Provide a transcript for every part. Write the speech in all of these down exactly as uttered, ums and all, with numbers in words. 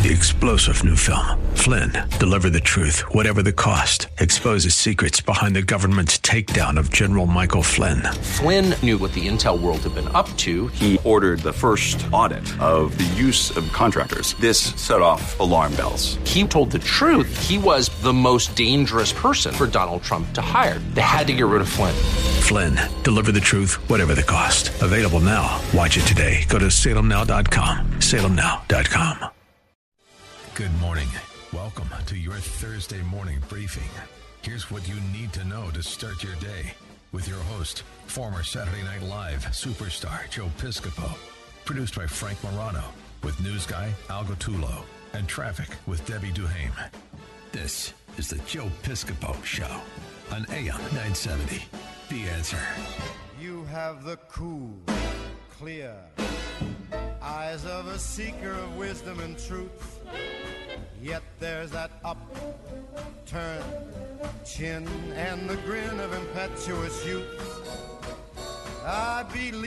The explosive new film, Flynn, deliver the truth, whatever the cost, exposes secrets behind the government's takedown of General Michael Flynn. Flynn knew what the intel world had been up to. He ordered the first audit of the use of contractors. This set off alarm bells. He told the truth. He was the most dangerous person for Donald Trump to hire. They had to get rid of Flynn. Flynn, deliver the truth, whatever the cost. Available now. Watch it today. Go to salem now dot com. salem now dot com. Good morning. Welcome to your Thursday morning briefing. Here's what you need to know to start your day with your host, former Saturday Night Live superstar Joe Piscopo. Produced by Frank Morano with news guy Al Gattullo and traffic with Debbie Duhame. This is the Joe Piscopo Show on A M nine seventy. The Answer. You have the cool, clear eyes of a seeker of wisdom and truth. Yet there's that upturned chin and the grin of impetuous youth. I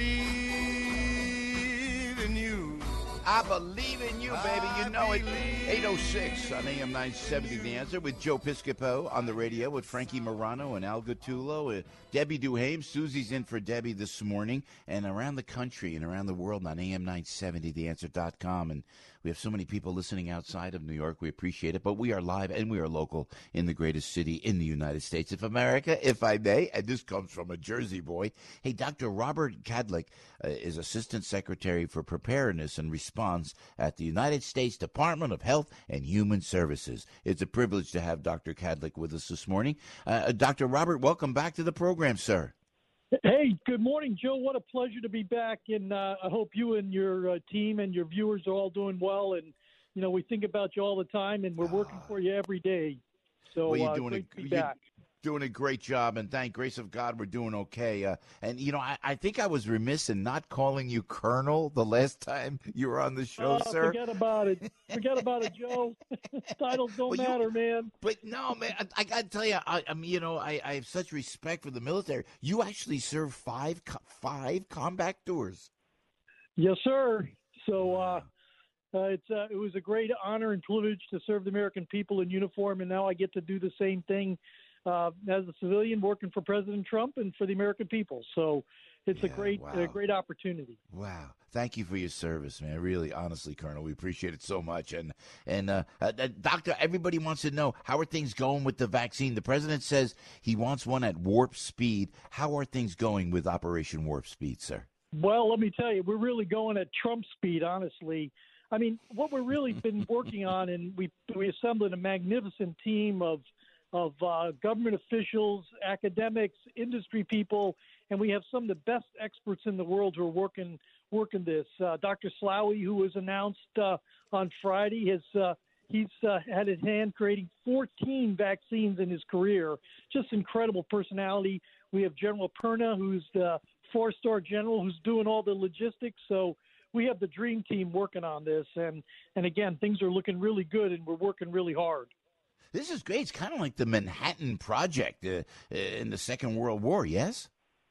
believe in you. I believe in you, baby. You know it. eight oh six on A M nine seventy, The Answer, with Joe Piscopo on the radio with Frankie Morano and Al Gattullo. Uh, Debbie Duhame. Susie's in for Debbie this morning. And around the country and around the world on A M nine seventy the answer dot com. And we have so many people listening outside of New York. We appreciate it. But we are live and we are local in the greatest city in the United States of America, if I may. And this comes from a Jersey boy. Hey, Doctor Robert Kadlec uh, is Assistant Secretary for Preparedness and Response at the United States Department of Health and Human Services. It's a privilege to have Doctor Kadlec with us this morning. Uh, Doctor Robert, welcome back to the program, sir. Hey, good morning, Joe. What a pleasure to be back, and uh, I hope you and your uh, team and your viewers are all doing well. And you know, we think about you all the time, and we're working for you every day. So, well, you're uh, doing great a, to be you're back. Doing a great job, and thank grace of God we're doing okay. Uh, and you know, I, I think I was remiss in not calling you Colonel the last time you were on the show, oh, sir. Forget about it. Forget about it, Joe. Titles don't well, matter, you, man. But no, man, I, I got to tell you, I, I mean, you know, I, I have such respect for the military. You actually served five five combat tours. Yes, sir. So uh, uh, it's uh, it was a great honor and privilege to serve the American people in uniform, and now I get to do the same thing. Uh, as a civilian working for President Trump and for the American people. So it's yeah, a great wow. a great opportunity. Wow. Thank you for your service, man. Really, honestly, Colonel, we appreciate it so much. And, and uh, uh, Doctor, everybody wants to know, how are things going with the vaccine? The president says he wants one at warp speed. How are things going with Operation Warp Speed, sir? Well, let me tell you, we're really going at Trump speed, honestly. I mean, what we've really been working on, and we we assembled a magnificent team of of uh, government officials, academics, industry people, and we have some of the best experts in the world who are working working this. Uh, Doctor Slaoui, who was announced uh, on Friday, has uh, he's uh, had his hand creating fourteen vaccines in his career. Just incredible personality. We have General Perna, who's the four-star general, who's doing all the logistics. So we have the dream team working on this, and and again, things are looking really good, and we're working really hard. This is great. It's kind of like the Manhattan Project uh, in the Second World War, yes?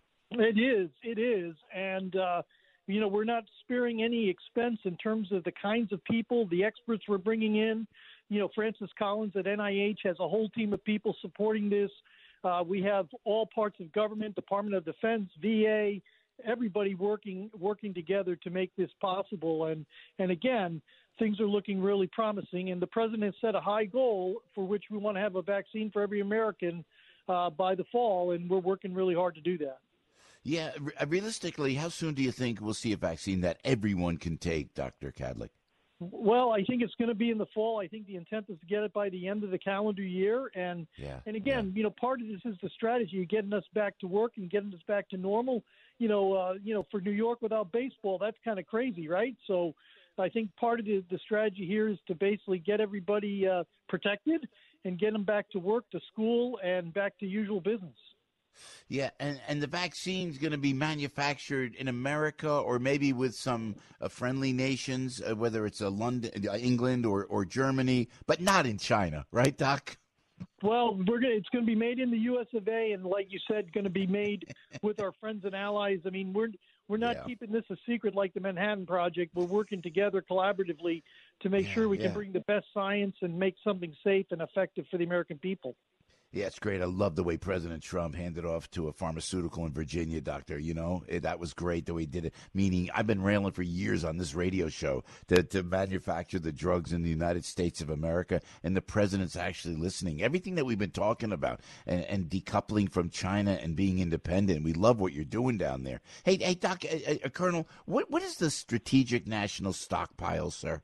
It is. It is. And, uh, you know, we're not sparing any expense in terms of the kinds of people, the experts we're bringing in. You know, Francis Collins at N I H has a whole team of people supporting this. Uh, we have all parts of government, Department of Defense, V A, everybody working working together to make this possible. And, and again, things are looking really promising, and the president set a high goal for which we want to have a vaccine for every American uh, by the fall, and we're working really hard to do that. Yeah, realistically, how soon do you think we'll see a vaccine that everyone can take, Doctor Kadlec? Well, I think it's going to be in the fall. I think the intent is to get it by the end of the calendar year. And yeah, and again, yeah. you know, part of this is the strategy of getting us back to work and getting us back to normal. You know, uh, you know, for New York without baseball, that's kind of crazy, right? So I think part of the, the strategy here is to basically get everybody uh, protected and get them back to work, to school, and back to usual business. Yeah, and, and the vaccine's going to be manufactured in America or maybe with some uh, friendly nations, uh, whether it's a London, uh, England or, or Germany, but not in China, right, Doc? Well, we're gonna, it's going to be made in the U S of A, and like you said, going to be made with our friends and allies. I mean, we're we're not yeah. keeping this a secret like the Manhattan Project. We're working together collaboratively to make yeah, sure we yeah. can bring the best science and make something safe and effective for the American people. Yeah, it's great. I love the way President Trump handed off to a pharmaceutical in Virginia, Doctor. You know, it, that was great the way he did it. Meaning, I've been railing for years on this radio show to, to manufacture the drugs in the United States of America, and the president's actually listening. Everything that we've been talking about and, and decoupling from China and being independent, we love what you're doing down there. Hey, hey, Doc, uh, uh, Colonel, what what is the strategic national stockpile, sir?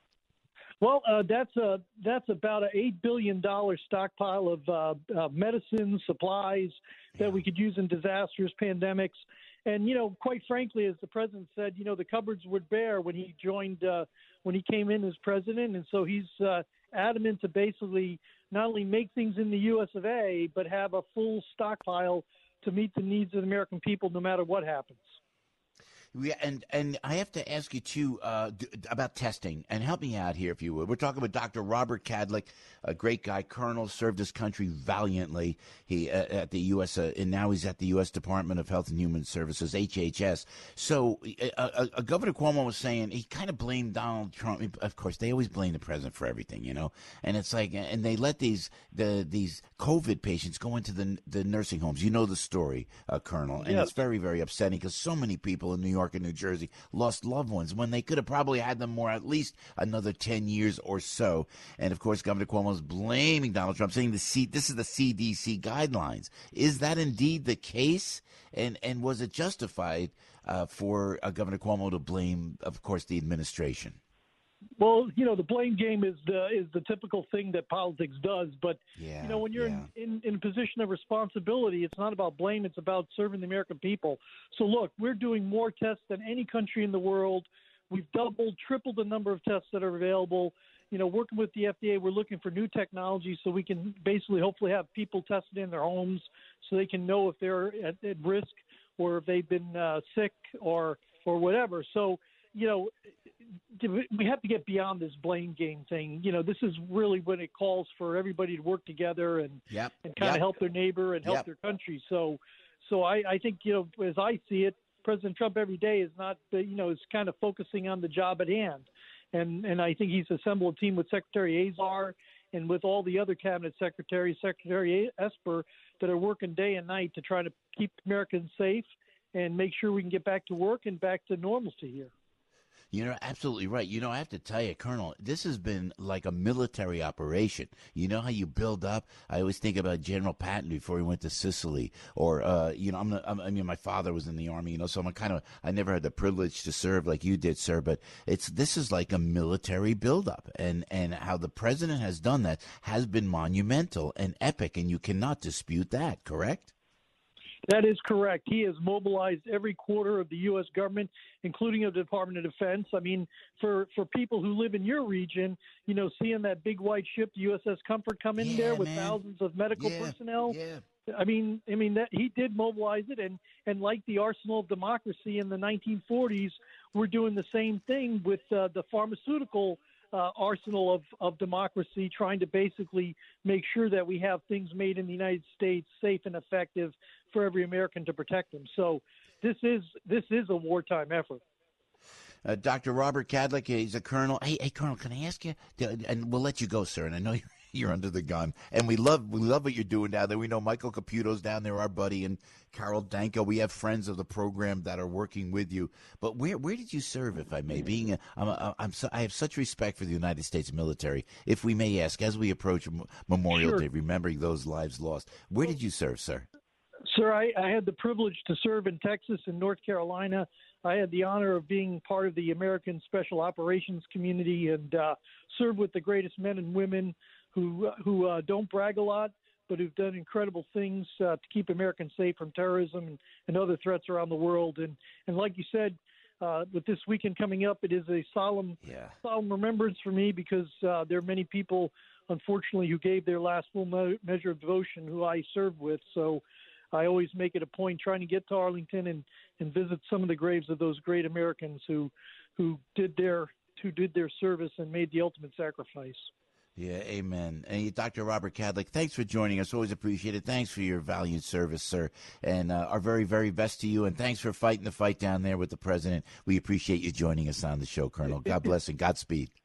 Well, uh, that's a that's about an eight billion dollar stockpile of uh, uh, medicines, supplies that we could use in disasters, pandemics, and you know, quite frankly, as the president said, you know, the cupboards were bare when he joined, uh, when he came in as president, and so he's uh, adamant to basically not only make things in the U S of A, but have a full stockpile to meet the needs of the American people, no matter what happens. Yeah, and, and I have to ask you, too, uh, d- about testing. And help me out here, if you would. We're talking about Doctor Robert Kadlec, a great guy, colonel, served his country valiantly He uh, at the U S, uh, and now he's at the U S Department of Health and Human Services, H H S. So uh, uh, uh, Governor Cuomo was saying he kind of blamed Donald Trump. Of course, they always blame the president for everything, you know. And it's like, and they let these the these COVID patients go into the the nursing homes. You know the story, uh, Colonel. And Yes. it's very, very upsetting because so many people in New York and New Jersey lost loved ones when they could have probably had them more at least another ten years or so. And of course, Governor Cuomo is blaming Donald Trump, saying the C, this is the C D C guidelines. Is that indeed the case? And and was it justified uh, for uh, Governor Cuomo to blame, of course, the administration? Well, you know, the blame game is the is the typical thing that politics does. But Yeah, you know, when you're yeah. in, in in a position of responsibility, it's not about blame; it's about serving the American people. So, look, we're doing more tests than any country in the world. We've doubled, tripled the number of tests that are available. You know, working with the F D A, we're looking for new technology so we can basically, hopefully, have people tested in their homes so they can know if they're at, at risk or if they've been uh, sick or or whatever. So, you know, we have to get beyond this blame game thing. You know, this is really when it calls for everybody to work together and Yep. and kind of Yep. help their neighbor and help Yep. their country. So, so I, I think, you know, as I see it, President Trump every day is not, uh, you know, is kind of focusing on the job at hand. And and I think he's assembled a team with Secretary Azar and with all the other cabinet secretaries, Secretary Esper, that are working day and night to try to keep Americans safe and make sure we can get back to work and back to normalcy here. You're absolutely right. You know, I have to tell you, Colonel, this has been like a military operation. You know how you build up? I always think about General Patton before he went to Sicily. Or, uh, you know, I'm, I'm, I mean, my father was in the Army, you know, so I'm kind of, I never had the privilege to serve like you did, sir. But it's this is like a military buildup. And, and how the president has done that has been monumental and epic. And you cannot dispute that, correct? That is correct. He has mobilized every quarter of the U S government, including the Department of Defense. I mean, for, for people who live in your region, you know, seeing that big white ship, the U S S Comfort, come in Yeah, there with man. thousands of medical Yeah, personnel. yeah. I mean, I mean that he did mobilize it, and, and like the arsenal of democracy in the nineteen forties, we're doing the same thing with uh, the pharmaceutical uh, arsenal of, of democracy, trying to basically make sure that we have things made in the United States safe and effective for every American to protect them. So this is this is a wartime effort. Uh, Doctor Robert Kadlec, he's a colonel. Hey, hey, Colonel, can I ask you? And we'll let you go, sir. And I know you're, you're under the gun. And we love we love what you're doing down there. We know Michael Caputo's down there, our buddy, and Carol Danko. We have friends of the program that are working with you. But where where did you serve, if I may? Being a, I'm, a, I'm so, I have such respect for the United States military. If we may ask, as we approach Memorial Sure. Day, remembering those lives lost, where did you serve, sir? Sir, I, I had the privilege to serve in Texas and North Carolina. I had the honor of being part of the American Special Operations community and uh, served with the greatest men and women who who uh, don't brag a lot, but who've done incredible things uh, to keep Americans safe from terrorism and, and other threats around the world. And and like you said, uh, with this weekend coming up, it is a solemn Yeah. solemn remembrance for me because uh, there are many people, unfortunately, who gave their last full me- measure of devotion who I served with. So I always make it a point trying to get to Arlington and, and visit some of the graves of those great Americans who who did their who did their service and made the ultimate sacrifice. Yeah, amen. And Doctor Robert Kadlec, thanks for joining us. Always appreciate it. Thanks for your valiant service, sir. And uh, our very, very best to you. And thanks for fighting the fight down there with the president. We appreciate you joining us on the show, Colonel. God bless and Godspeed.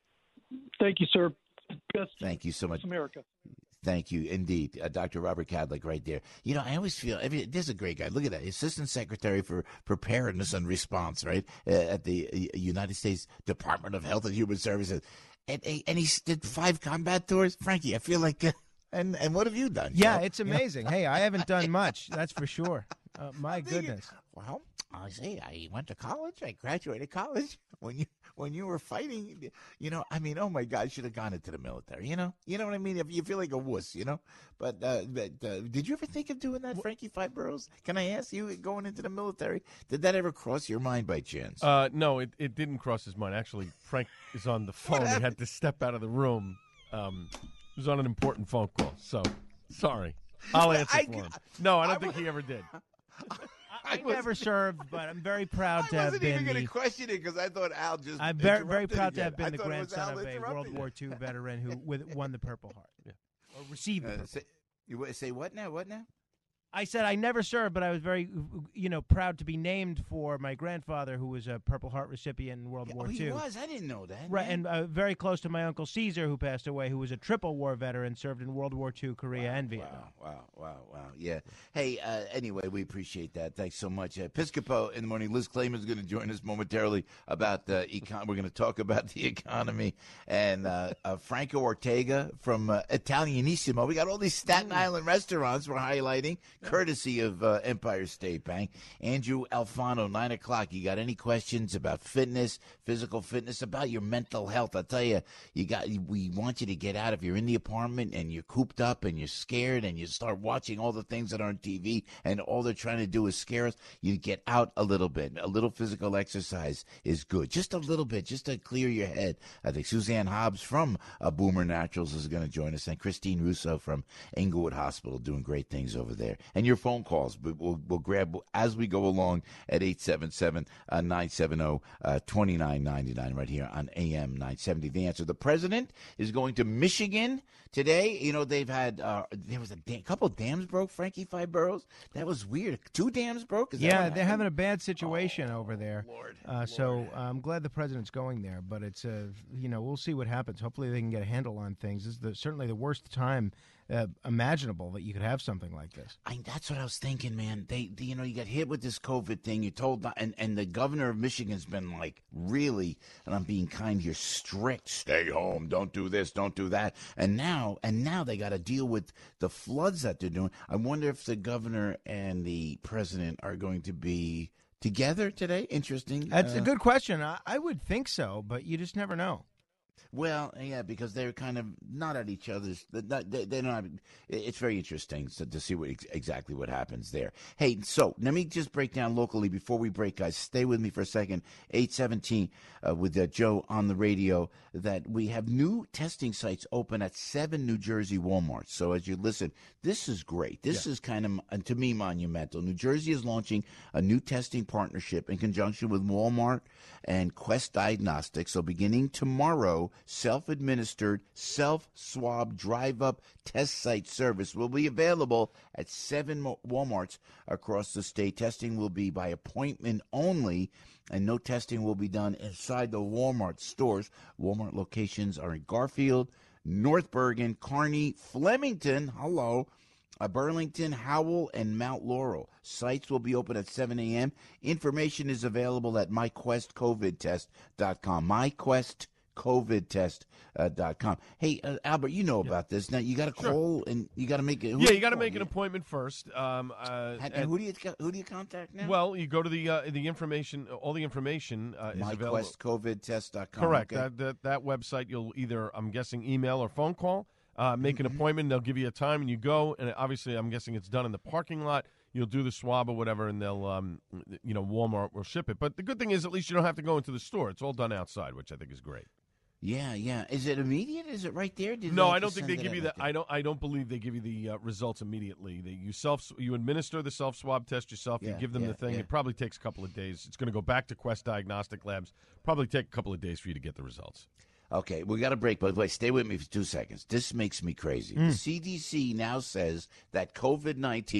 Thank you, sir. Best Thank you so much. America. Thank you, indeed. Uh, Doctor Robert Kadlec right there. You know, I always feel, every, this is a great guy. Look at that. Assistant Secretary for Preparedness and Response, right, uh, at the uh, United States Department of Health and Human Services. And, and he did five combat tours. Frankie, I feel like, uh, and, and what have you done? Yeah, Joe? it's amazing. Hey, I haven't done much, that's for sure. Uh, my I'm thinking, goodness. Well, I say I went to college. I graduated college. When you when you were fighting, you know, I mean, oh my God, I should have gone into the military. You know, you know what I mean. If you feel like a wuss, you know. But, uh, but uh, did you ever think of doing that, Frankie Five Boroughs? Can I ask you, going into the military, did that ever cross your mind by chance? Uh, no, it, it didn't cross his mind. Actually, Frank is on the phone. He had to step out of the room. Um, he was on an important phone call. So, sorry. I'll answer I, for him. No, I don't I, think he ever did. I, I never served, but I'm very proud to I have wasn't been even going the, to question it because I thought Al just I'm very, very interrupted proud to again. have been I the thought it was grandson Al of a interrupting World you. War Two veteran who with, won the Purple Heart. Yeah. Or received the Uh, Purple say, you say what now? What now? I said I never served, but I was very, you know, proud to be named for my grandfather, who was a Purple Heart recipient in World Yeah, War oh, he Two. was. I didn't know that. Right, man. and uh, very close to my Uncle Caesar, who passed away, who was a triple war veteran, served in World War Two, Korea, wow, and Vietnam. Wow, wow, wow, wow. Yeah. Hey, uh, anyway, we appreciate that. Thanks so much. Uh, Piscopo in the morning. Liz Clayman is going to join us momentarily about the econ. We're going to talk about the economy. And uh, uh, Franco Ortega from uh, Italianissimo. We got all these Staten Island restaurants we're highlighting, courtesy of uh, Empire State Bank. Andrew Alfano, nine o'clock. You got any questions about fitness, physical fitness, about your mental health? I'll tell you, you got. we want you to get out. If you're in the apartment and you're cooped up and you're scared and you start watching all the things that are on T V and all they're trying to do is scare us, you get out a little bit. A little physical exercise is good. Just a little bit, just to clear your head. I think Suzanne Hobbs from uh, Boomer Naturals is going to join us, and Christine Russo from Englewood Hospital doing great things over there. And your phone calls, we'll, we'll grab as we go along at eight seven seven, nine seven zero, two nine nine nine right here on A M nine seventy. The Answer. The president is going to Michigan today. You know, they've had, uh, there was a da- couple dams broke, Frankie Five Boroughs. That was weird. Two dams broke? Is that Yeah, what they're happened? having a bad situation oh, over there. Lord, uh, Lord. So uh, I'm glad the president's going there, but it's, uh, you know, we'll see what happens. Hopefully they can get a handle on things. This is the, certainly the worst time uh, imaginable that you could have something like this. I, that's what I was thinking, man. They, they, you know, you got hit with this COVID thing. You told, and, and the governor of Michigan's been like, really, and I'm being kind here, strict. Stay home. Don't do this. Don't do that. And now, and now they got to deal with the floods that they're doing. I wonder if the governor and the president are going to be together today. Interesting. That's uh, a good question. I, I would think so, but you just never know. Well, yeah, because they're kind of not at each other's. They're not. It's very interesting to, to see what exactly what happens there. Hey, so let me just break down locally before we break, guys. Stay with me for a second. eight seventeen uh, with uh, Joe on the radio. That we have new testing sites open at seven New Jersey Walmarts. So as you listen, this is great. This yeah. is kind of, to me, monumental. New Jersey is launching a new testing partnership in conjunction with Walmart and Quest Diagnostics. So beginning tomorrow, self-administered, self-swab drive-up test site service will be available at seven Walmarts across the state. Testing will be by appointment only, and no testing will be done inside the Walmart stores. Walmart locations are in Garfield, North Bergen, Kearney, Flemington, hello, uh, Burlington, Howell, and Mount Laurel. Sites will be open at seven a.m. Information is available at my quest covid test dot com. my quest covid test dot com. Hey, uh, Albert, you know about yeah. this. Now, you got to sure. call and you got to make it. Yeah, you got to make an appointment first. Um, uh, and, and who do you who do you contact now? Well, you go to the uh, the information. All the information uh, is available. my quest covid test dot com. Correct. Okay. That, that that website. You'll either, I'm guessing, email or phone call. Uh, make an mm-hmm. appointment. They'll give you a time, and you go. And obviously, I'm guessing it's done in the parking lot. You'll do the swab or whatever, and they'll, um, you know, Walmart will ship it. But the good thing is, at least you don't have to go into the store. It's all done outside, which I think is great. Yeah, yeah. Is it immediate? Is it right there? Did no, I don't think they give you that. I don't. I don't believe they give you the uh, results immediately. They, you self, you administer the self swab test yourself. Yeah, you give them yeah, the thing. yeah. It probably takes a couple of days. It's going to go back to Quest Diagnostic Labs. Probably take a couple of days for you to get the results. Okay, we got a break, but wait, stay with me for two seconds. This makes me crazy. Mm. The C D C now says that COVID nineteen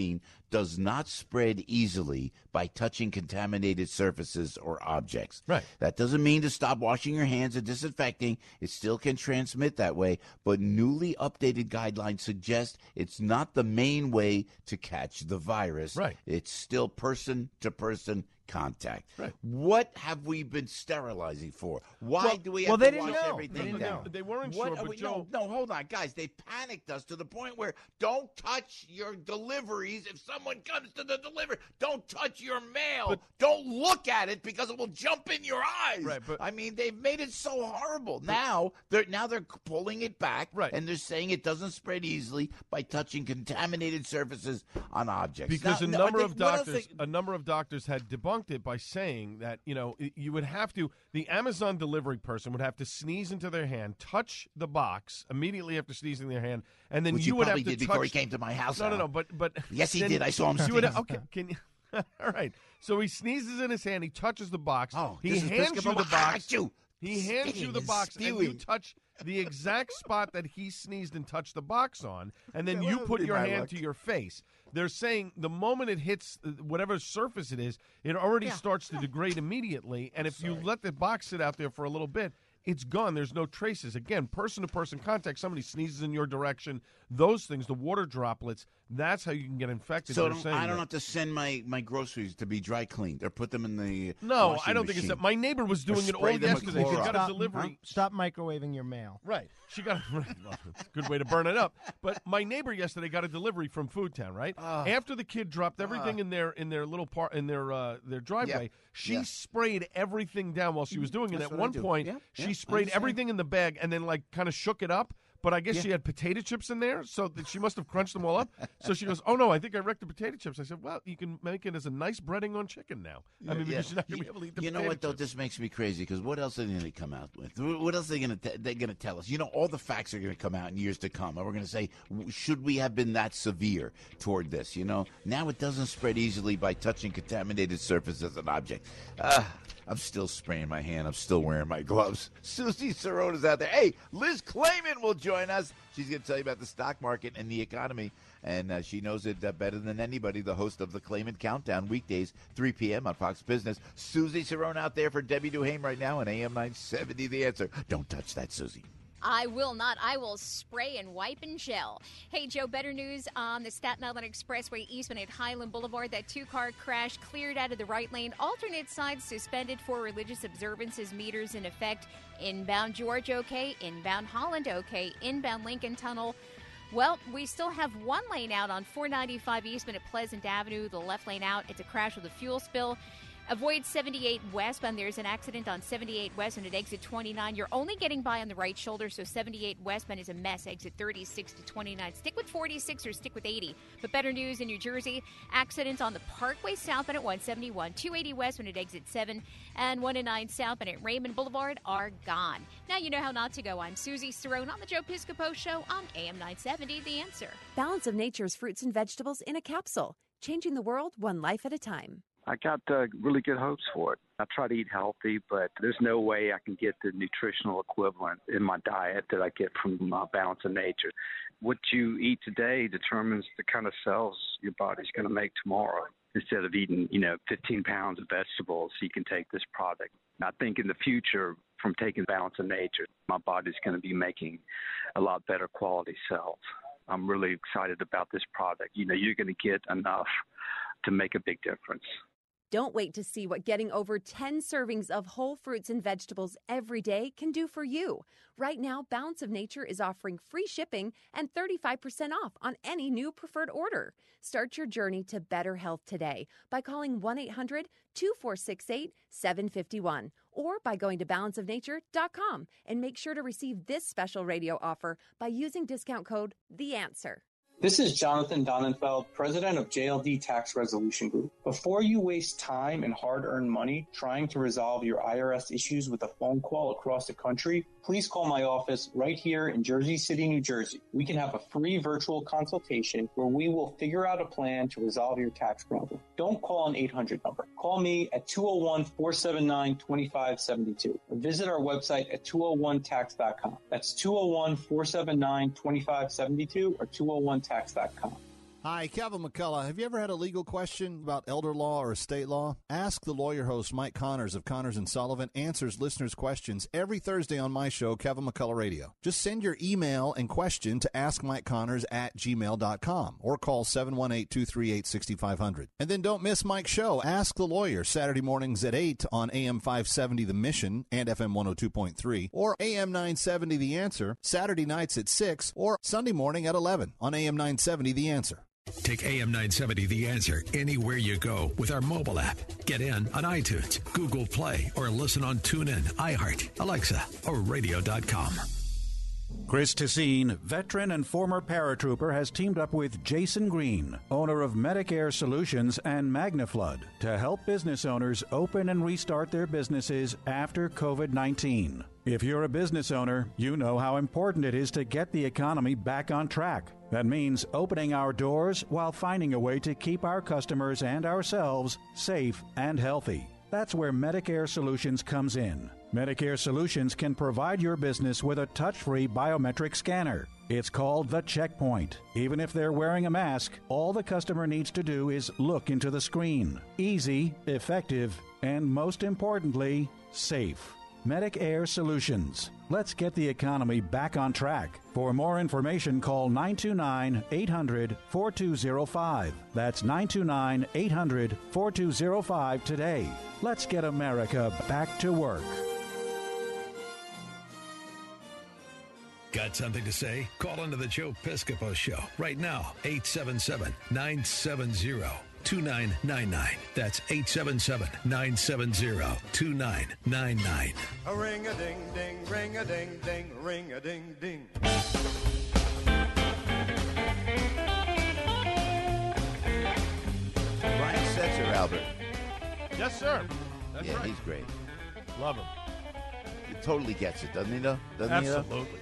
does not spread easily by touching contaminated surfaces or objects. Right. That doesn't mean to stop washing your hands and disinfecting. It still can transmit that way, but newly updated guidelines suggest it's not the main way to catch the virus. Right. It's still person-to-person contact. Right. What have we been sterilizing for? Why Well- do we well, have they to didn't wash know. everything They didn't down? know. They weren't What sure, are but we- Joe. no, no, hold on, guys. They panicked us to the point where don't touch your deliveries. If someone comes to the delivery, don't touch your mail. But- don't look at it because it will jump in your eyes. Right, but- I mean, they've made it so horrible. Now they're now they're pulling it back, Right. and they're saying it doesn't spread easily by touching contaminated surfaces on objects. Because Now- a no, I number think- of what else doctors, they- a number of doctors had debunked it by saying that you know y- you would have to. The Amazon delivery person would have to sneeze into their hand, touch the box immediately after sneezing their hand, and then Which you he would probably have to did touch. before he came to my house. No, no, Al. no. But but Yes, he then did. I saw him You would, sneeze. okay, can you? All right. So he sneezes in his hand. He touches the box. Oh, he this is hands you Episcopal. the box. Achoo! He hands you Spitting the and box, and you spewing. touch the exact spot that he sneezed and touched the box on, and then Yeah, you well, put be your my hand luck. to your face. They're saying the moment it hits uh, whatever surface it is, it already Yeah. starts to degrade immediately. And if you let the box sit out there for a little bit, it's gone. There's no traces. Again, person-to-person contact, somebody sneezes in your direction, those things, the water droplets, that's how you can get infected. So They're don't, saying I don't that. have to send my, my groceries to be dry cleaned or put them in the No, washing I don't think it's that. machine. My neighbor was doing it all spray them with yesterday. She Clorox. got a Stop, delivery. stop microwaving your mail. Right. She got well, it's a good way to burn it up. But my neighbor yesterday got a delivery from Food Town, right? Ah. After the kid dropped everything in their in their little part in their uh, their driveway, she Yeah. sprayed everything down while she was doing it. That's At what I one do. point, Yeah, she yeah, I sprayed understand. everything in the bag and then like kind of shook it up. But I guess Yeah. she had potato chips in there, so that she must have crunched them all up. So she goes, "Oh no, I think I wrecked the potato chips." I said, "Well, you can make it as a nice breading on chicken now. I mean, Yeah. because you're not going to You- be able to eat the You know potato what though? chips." This makes me crazy because what else are they going to come out with? What else are they going to they're going to tell us? You know, all the facts are going to come out in years to come, and we're going to say, w- should we have been that severe toward this? You know, now it doesn't spread easily by touching contaminated surfaces and objects. Ah, I'm still spraying my hand. I'm still wearing my gloves. Susie Sorona's out there. Hey, Liz Clayman will join us. She's going to tell you about the stock market and the economy, and uh, she knows it uh, better than anybody. The host of the Clayman Countdown, weekdays, three p.m. on Fox Business. Susie Sorona out there for Debbie Duhame right now on A M nine seventy. The Answer. Don't touch that, Susie. I will not. I will spray and wipe and gel. Hey, Joe, better news on the Staten Island Expressway eastbound at Highland Boulevard. That two-car crash cleared out of the right lane. Alternate sides suspended for religious observances. Meters in effect. Inbound George, okay. Inbound Holland, okay. Inbound Lincoln Tunnel. Well, we still have one lane out on four ninety-five eastbound at Pleasant Avenue. The left lane out. It's a crash with a fuel spill. Avoid seventy-eight westbound. There's an accident on seventy-eight westbound at exit twenty-nine. You're only getting by on the right shoulder, so seventy-eight westbound is a mess. Exit thirty-six to twenty-nine. Stick with forty-six or stick with eighty. But better news in New Jersey. Accidents on the Parkway southbound at one seventy-one. two eighty westbound at exit seven. And one and nine southbound at Raymond Boulevard are gone. Now you know how not to go. I'm Susie Cerrone on the Joe Piscopo Show on A M nine seventy, The Answer. Balance of Nature's fruits and vegetables in a capsule. Changing the world one life at a time. I got uh, really good hopes for it. I try to eat healthy, but there's no way I can get the nutritional equivalent in my diet that I get from uh, Balance of Nature. What you eat today determines the kind of cells your body's going to make tomorrow. Instead of eating, you know, fifteen pounds of vegetables, you can take this product. I think in the future, from taking Balance of Nature, my body's going to be making a lot better quality cells. I'm really excited about this product. You know, you're going to get enough to make a big difference. Don't wait to see what getting over ten servings of whole fruits and vegetables every day can do for you. Right now, Balance of Nature is offering free shipping and thirty-five percent off on any new preferred order. Start your journey to better health today by calling one eight hundred two four six eight seven five one or by going to balance of nature dot com and make sure to receive this special radio offer by using discount code The Answer. This is Jonathan Donenfeld, president of J L D Tax Resolution Group. Before you waste time and hard-earned money trying to resolve your I R S issues with a phone call across the country, please call my office right here in Jersey City, New Jersey. We can have a free virtual consultation where we will figure out a plan to resolve your tax problem. Don't call an eight hundred number. Call me at two oh one, four seven nine, two five seven two or visit our website at two oh one tax dot com. That's two oh one, four seven nine, two five seven two or two oh one tax dot com. Hi, Kevin McCullough. Have you ever had a legal question about elder law or estate law? Ask the Lawyer host Mike Connors of Connors and Sullivan answers listeners' questions every Thursday on my show, Kevin McCullough Radio. Just send your email and question to ask mike connors at gmail dot com or call seven one eight, two three eight, six five zero zero. And then don't miss Mike's show, Ask the Lawyer, Saturday mornings at eight on A M five seventy The Mission and F M one oh two point three, or A M nine seventy The Answer, Saturday nights at six, or Sunday morning at eleven on A M nine seventy The Answer. Take A M nine seventy The Answer anywhere you go with our mobile app. Get in on iTunes, Google Play, or listen on TuneIn, iHeart, Alexa, or radio dot com. Chris Tessine, veteran and former paratrooper, has teamed up with Jason Green, owner of Medicare Solutions and MagnaFlood, to help business owners open and restart their businesses after covid nineteen. If you're a business owner, you know how important it is to get the economy back on track. That means opening our doors while finding a way to keep our customers and ourselves safe and healthy. That's where Medicare Solutions comes in. Medicare Solutions can provide your business with a touch-free biometric scanner. It's called the Checkpoint. Even if they're wearing a mask, all the customer needs to do is look into the screen. Easy, effective, and most importantly, safe. Medicare Solutions. Let's get the economy back on track. For more information, call nine two nine, eight hundred, four two zero five. That's nine two nine, eight hundred, four two zero five today. Let's get America back to work. Got something to say? Call into the Joe Piscopo Show right now. eight seven seven, nine seven zero, two nine nine nine. That's eight seven seven, nine seven zero, two nine nine nine. A ring-a-ding-ding, ring-a-ding-ding, ring-a-ding-ding. Brian Setzer, Albert. Yes, sir. That's yeah, right. he's great. Love him. He totally gets it, doesn't he, though? Doesn't Absolutely. He, though?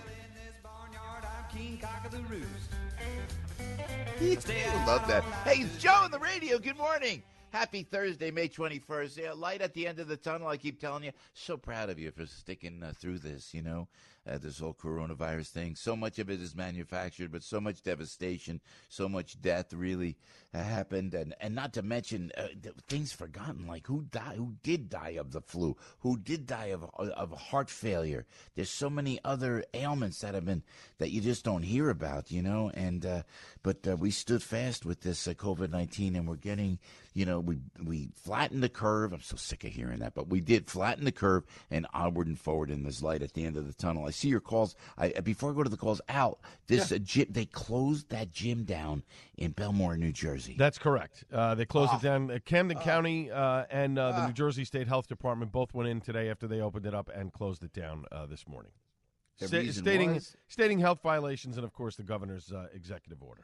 I love that. Hey, it's Joe on the radio. Good morning. Happy Thursday, May twenty-first. Yeah, light at the end of the tunnel, I keep telling you. So proud of you for sticking uh, through this, you know, uh, this whole coronavirus thing. So much of it is manufactured, but so much devastation, so much death really uh, happened. And, and not to mention uh, things forgotten, like who died, who did die of the flu, who did die of, of heart failure. There's so many other ailments that have been, that you just don't hear about, you know. And uh, but uh, we stood fast with this uh, covid nineteen, and we're getting, you know, we we flattened the curve. I'm so sick of hearing that, but we did flatten the curve and onward and forward in this light at the end of the tunnel. I see your calls. I, before I go to the calls out, this yeah. uh, gym, they closed that gym down in Belmore, New Jersey. That's correct. Uh, they closed oh. it down. Uh, Camden oh. County uh, and uh, the oh. New Jersey State Health Department both went in today after they opened it up and closed it down uh, this morning. Sta- stating was? stating health violations and, of course, the governor's uh, executive order.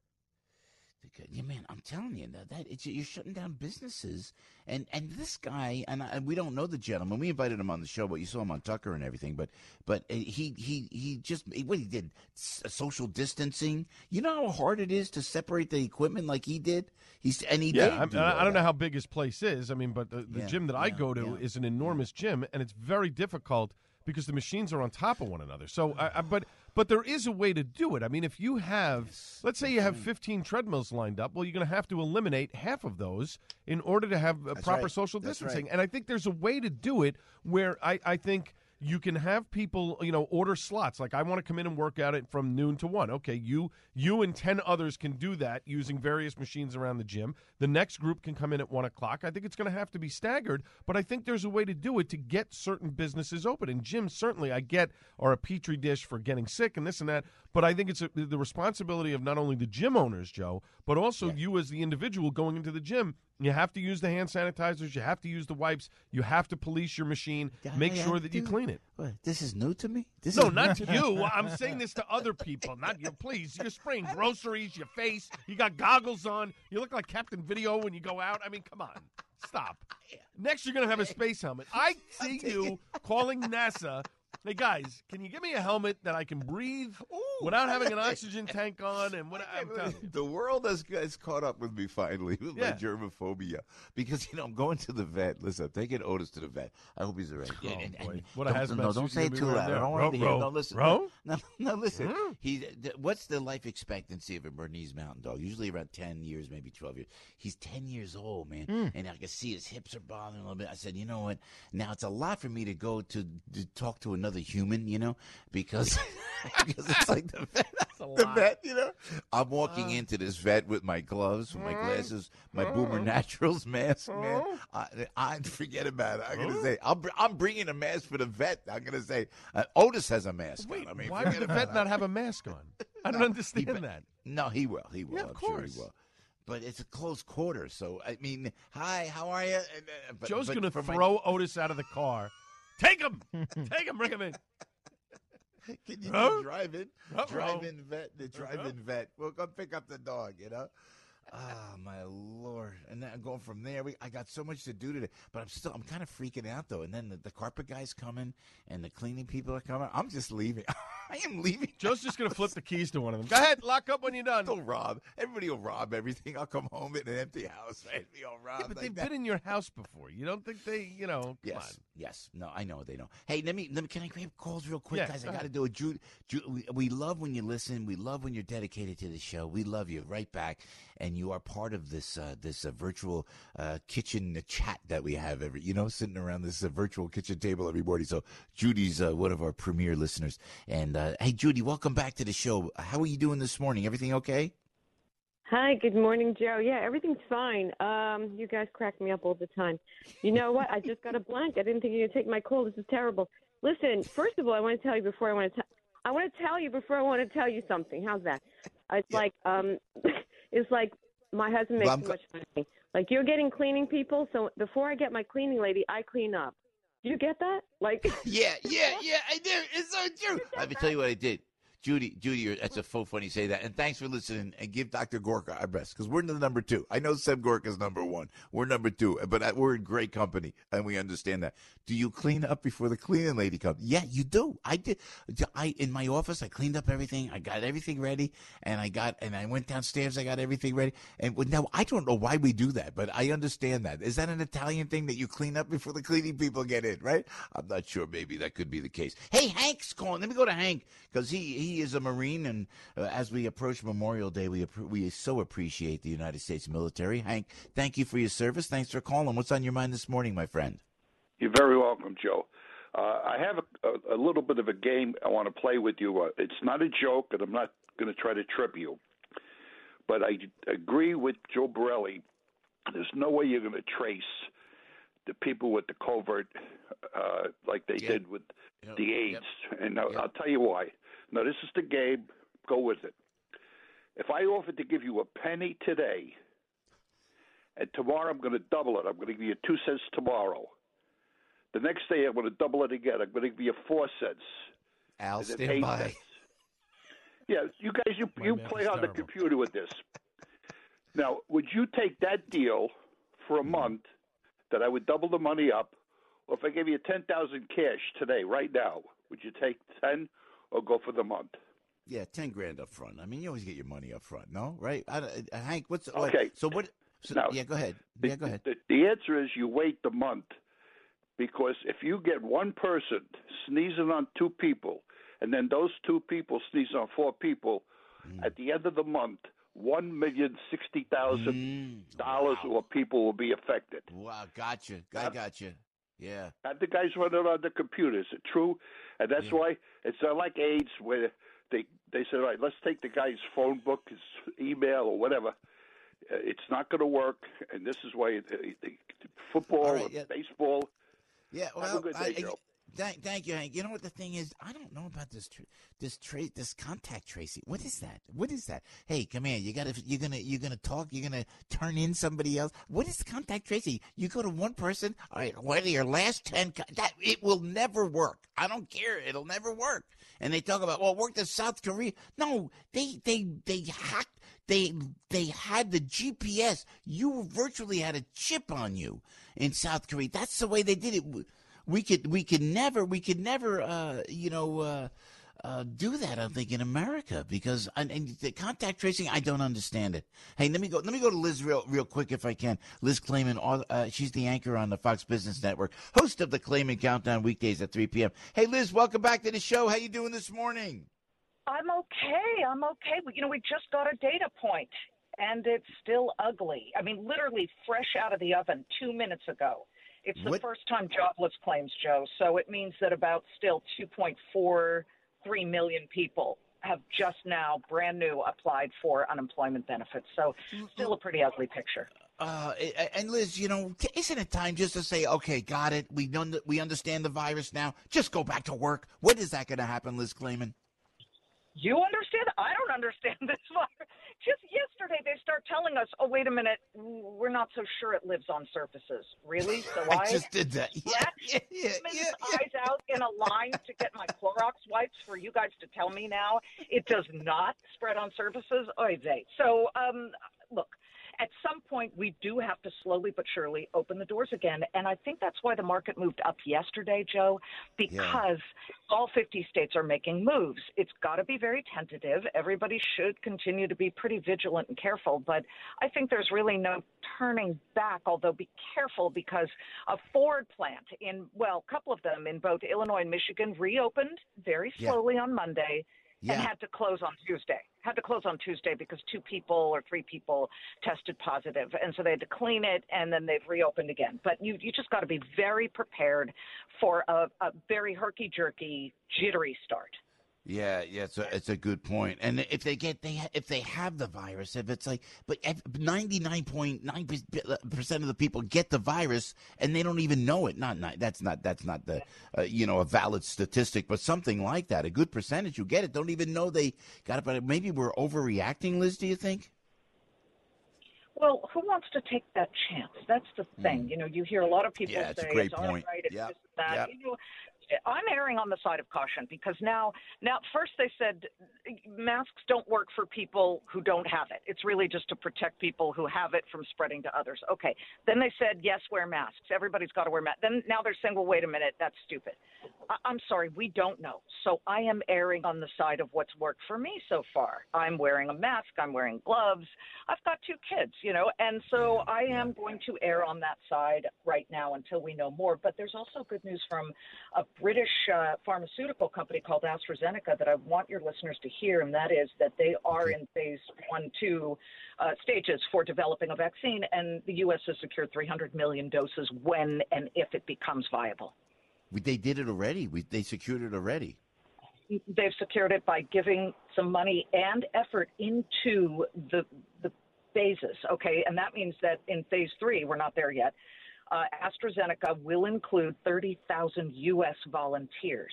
Yeah, man, I'm telling you that, that it's, you're shutting down businesses, and and this guy, and, I, and we don't know the gentleman. We invited him on the show, but you saw him on Tucker and everything. But but he he he just what he did, social distancing. You know how hard it is to separate the equipment like he did. He's and he yeah. did. I, do I don't that. know how big his place is. I mean, but the, the yeah, gym that I yeah, go to yeah. is an enormous gym, and it's very difficult because the machines are on top of one another. So, I, I, but. But there is a way to do it. I mean, if you have, let's say you have fifteen treadmills lined up, well, you're going to have to eliminate half of those in order to have uh, proper right. social That's distancing. right. And I think there's a way to do it where I, I think you can have people, you know, order slots. Like, I want to come in and work out it from noon to one. Okay, you you and ten others can do that using various machines around the gym. The next group can come in at one o'clock. I think it's going to have to be staggered, but I think there's a way to do it to get certain businesses open. And gyms, certainly, I get, are a petri dish for getting sick and this and that, but I think it's a, the responsibility of not only the gym owners, Joe, but also yeah. you as the individual going into the gym. You have to use the hand sanitizers. You have to use the wipes. You have to police your machine. Make I sure that you to? clean it. What, this is new to me? This no, is not to you. I'm saying this to other people, not you. Please, you're spraying groceries, your face. You got goggles on. You look like Captain Video when you go out. I mean, come on. Stop. Next, you're going to have a space helmet. I see you calling NASA Hey, guys, can you give me a helmet that I can breathe without having an oxygen tank on? And what I'm telling you. The world has, has caught up with me finally with Yeah. my germophobia because you know I'm going to the vet. Listen, I'm taking Otis to the vet. I hope he's all right. Oh, and, and, boy. What a don't, hazmat no, suit don't you say it gonna be too wearing loud. I there? don't want Ro- to hear. ro- No, listen. ro? No, no, listen. Hmm? He. th- What's the life expectancy of a Bernese Mountain Dog? Usually around ten years, maybe twelve years. He's ten years old, man, Hmm. and I can see his hips are bothering a little bit. I said, you know what? Now it's a lot for me to go to, to talk to another human, you know, because because it's like the vet. The vet, you know. I'm walking Uh. into this vet with my gloves, with my glasses, my Boomer Naturals mask, man. I, I forget about it. I'm gonna say I'm, br- I'm bringing a mask for the vet. I'm gonna say uh, Otis has a mask Wait, on. I mean, why would forget the about vet it. not have a mask on? I don't understand He- that. No, he will. He will. Yeah, of I'm sure course. he will. But it's a close quarter, so I mean, hi, how are you? And, uh, but- Joe's but going to for my- throw Otis out of the car. Take him! Take him, bring him in. Can you Huh? do drive-in? Uh-oh. Drive-in vet, the drive-in Uh-huh. vet. We'll go pick up the dog, you know? Ah, my Lord. And then going from there, we, I got so much to do today. But I'm still, I'm kind of freaking out, though. And then the, the carpet guy's coming, and the cleaning people are coming. I'm just leaving. I am leaving. Joe's just going to flip the keys to one of them. Go ahead, lock up when you're done. They'll rob. Everybody will rob everything. I'll come home in an empty house, right? Be all robbed Yeah, but like they've that. been in your house before. You don't think they, you know, come Yes, on. yes. No, I know they don't. Hey, let me, let me. Can I grab calls real quick, Yeah, guys? go I got to ahead. do it. Jude, Jude, we, we love when you listen. We love when you're dedicated to the show. We love you right back, and you are part of this uh, this uh, virtual uh, kitchen chat that we have every. You know, sitting around this uh, virtual kitchen table every morning. So Judy's uh, one of our premier listeners. And uh, hey, Judy, welcome back to the show. How are you doing this morning? Everything okay? Hi, good morning, Joe. Yeah, everything's fine. Um, you guys crack me up all the time. You know what? I just got a blank. I didn't think you were going to take my call. This is terrible. Listen, first of all, I want to tell you before I want to. T- I want to tell you before I want to tell you something. How's that? It's like um, it's like my husband makes Well, I'm too go- much money. Like you're getting cleaning people, so before I get my cleaning lady, I clean up. Do you get that? Like Yeah, yeah, yeah. I do. It's so true. Let me tell you what I did. Judy, Judy, you're, that's a faux funny you say that. And thanks for listening. And give Doctor Gorka our best because we're the number two. I know Seb Gorka's number one. We're number two, but I- we're in great company, and we understand that. Do you clean up before the cleaning lady comes? Yeah, you do. I did. I in my office, I cleaned up everything. I got everything ready, and I got and I went downstairs. I got everything ready. And now I don't know why we do that, but I understand that. Is that an Italian thing that you clean up before the cleaning people get in? Right? I'm not sure. Maybe that could be the case. Hey, Hank's calling. Let me go to Hank because he he is a Marine, and uh, as we approach Memorial Day, we appre- we so appreciate the United States military. Hank, thank you for your service. Thanks for calling. What's on your mind this morning, my friend? You're very welcome, Joe. Uh, I have a, a, a little bit of a game I want to play with you. Uh, it's not a joke, and I'm not going to try to trip you. But I agree with Joe Borelli. There's no way you're going to trace the people with the covert uh, like they Yep. did with Yep. the AIDS. Yep. And I'll, Yep. I'll tell you why. Now, this is the game. Go with it. If I offered to give you a penny today, and tomorrow I'm going to double it, I'm going to give you two cents tomorrow. The next day I'm going to double it again. I'm going to give you four cents. Al, and then stand eight by. cents. Yeah, you guys, you My you math play is on the terrible. computer with this. Now, would you take that deal for a month that I would double the money up, or if I gave you ten thousand cash today, right now, would you take ten or go for the month? Yeah, ten grand up front. I mean, you always get your money up front, no? Right? I, don't- uh, Hank, what's Okay. So what? So, Now, yeah, go ahead. The, Yeah, go ahead. The, the answer is you wait the month, because if you get one person sneezing on two people, and then those two people sneeze on four people, Mm. at the end of the month, one million sixty thousand Mm, dollars wow. or people will be affected. Wow, gotcha. I Yep. gotcha. Yeah. And the guys run it on the computer. Is it true? And that's Yeah. why it's not like AIDS, where they they said, all right, let's take the guy's phone book, his email, or whatever. Uh, It's not going to work, and this is why uh, the football, All right, and yeah. baseball. Yeah, well, Have a good day, I, I- Joe. Thank, thank you, Hank. You know what the thing is? I don't know about this, tr- this tra- this contact tracing. What is that? What is that? Hey, come here. You gotta, you're gonna, you're gonna talk. You're gonna turn in somebody else. What is contact tracing? You go to one person. All right, what are your last ten? Co- that it will never work. I don't care. It'll never work. And they talk about, well, it worked in South Korea. No, they, they, they hacked. They, they had the G P S. You virtually had a chip on you in South Korea. That's the way they did it. we could we could never we could never uh, you know uh, uh, do that. I think in America because and, and the contact tracing, I don't understand it. Hey, let me go. Let me go to Liz real real quick if I can. Liz Clayman, uh, she's the anchor on the Fox Business Network, host of the Clayman Countdown weekdays at three p.m. Hey, Liz, welcome back to the show. How you doing this morning? I'm okay. I'm okay. You know, we just got a data point, and it's still ugly. I mean, literally fresh out of the oven two minutes ago. It's the What? first time jobless claims, Joe. So it means that about still two point four three million people have just now, brand new, applied for unemployment benefits. So still a pretty ugly picture. Uh, and Liz, you know, isn't it time just to say, okay, got it. We know we understand the virus now. Just go back to work. When is that going to happen, Liz Clayman? You understand? I don't understand this virus. Just yesterday, they start telling us, oh, wait a minute, we're not so sure it lives on surfaces. Really? So I, I just did that. Yeah, yeah, yeah, yeah, yeah. eyes out in a line to get my Clorox wipes for you guys to tell me now it does not spread on surfaces. Oy vey. So, um, look. At some point, we do have to slowly but surely open the doors again. And I think that's why the market moved up yesterday, Joe, because yeah. all fifty states are making moves. It's got to be very tentative. Everybody should continue to be pretty vigilant and careful. But I think there's really no turning back, although be careful because a Ford plant in, well, a couple of them in both Illinois and Michigan reopened very slowly yeah. on Monday. Yeah. And had to close on Tuesday. Had to close on Tuesday because two people or three people tested positive. And so they had to clean it, and then they've reopened again. But you, you just got to be very prepared for a, a very herky-jerky, jittery start. Yeah, yeah, it's a, it's a good point. And if they get they if they have the virus, if it's like, but ninety-nine point nine percent of the people get the virus and they don't even know it. Not, not that's not that's not the uh, you know a valid statistic, but something like that. A good percentage who get it don't even know they got it. But maybe we're overreacting, Liz. Do you think? Well, who wants to take that chance? That's the thing. Mm. You know, you hear a lot of people yeah, it's say a great it's point. all right, it's yep. this and that. Yep. You know, I'm erring on the side of caution because now, now first they said masks don't work for people who don't have it. It's really just to protect people who have it from spreading to others. Okay. Then they said, yes, wear masks. Everybody's got to wear masks. Then now they're saying, well, wait a minute, that's stupid. I- I'm sorry, we don't know. So I am erring on the side of what's worked for me so far. I'm wearing a mask. I'm wearing gloves. I've got two kids, you know, and so I am going to err on that side right now until we know more. But there's also good news from a British uh, pharmaceutical company called AstraZeneca that I want your listeners to hear, and that is that they are in phase one, two uh, stages for developing a vaccine, and the U S has secured three hundred million doses when and if it becomes viable. They did it already. We, they secured it already. They've secured it by giving some money and effort into the the phases, okay? And that means that in phase three, we're not there yet, Uh, AstraZeneca will include thirty thousand U S volunteers.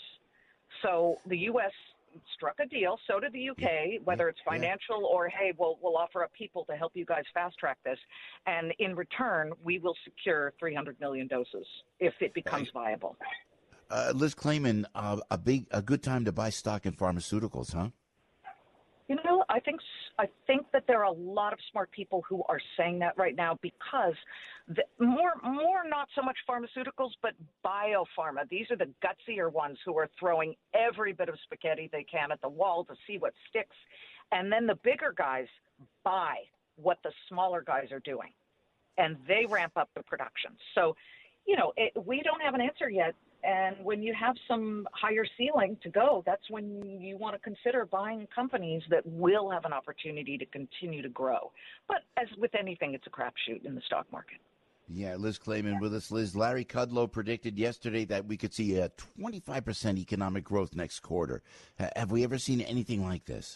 So the U S struck a deal, so did the U K, whether it's financial yeah. or, hey, we'll, we'll offer up people to help you guys fast-track this. And in return, we will secure three hundred million doses if it becomes viable. Uh, Liz Clayman, uh, a big, a good time to buy stock in pharmaceuticals, huh? You know, I think I think that there are a lot of smart people who are saying that right now because the, more more not so much pharmaceuticals, but biopharma. These are the gutsier ones who are throwing every bit of spaghetti they can at the wall to see what sticks. And then the bigger guys buy what the smaller guys are doing, and they ramp up the production. So, you know, it, we don't have an answer yet. And when you have some higher ceiling to go, that's when you want to consider buying companies that will have an opportunity to continue to grow. But as with anything, it's a crapshoot in the stock market. Yeah, Liz Clayman with us. Liz, Larry Kudlow predicted yesterday that we could see a twenty-five percent economic growth next quarter. Uh, have we ever seen anything like this?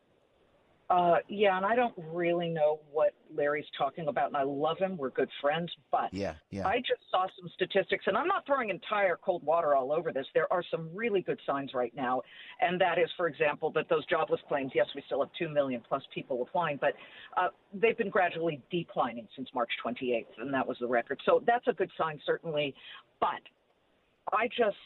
Uh, yeah, and I don't really know what Larry's talking about, and I love him. We're good friends, but yeah, yeah. I just saw some statistics, and I'm not throwing entire cold water all over this. There are some really good signs right now, and that is, for example, that those jobless claims, yes, we still have two million plus people applying, but uh, they've been gradually declining since March twenty-eighth, and that was the record. So that's a good sign, certainly, but I just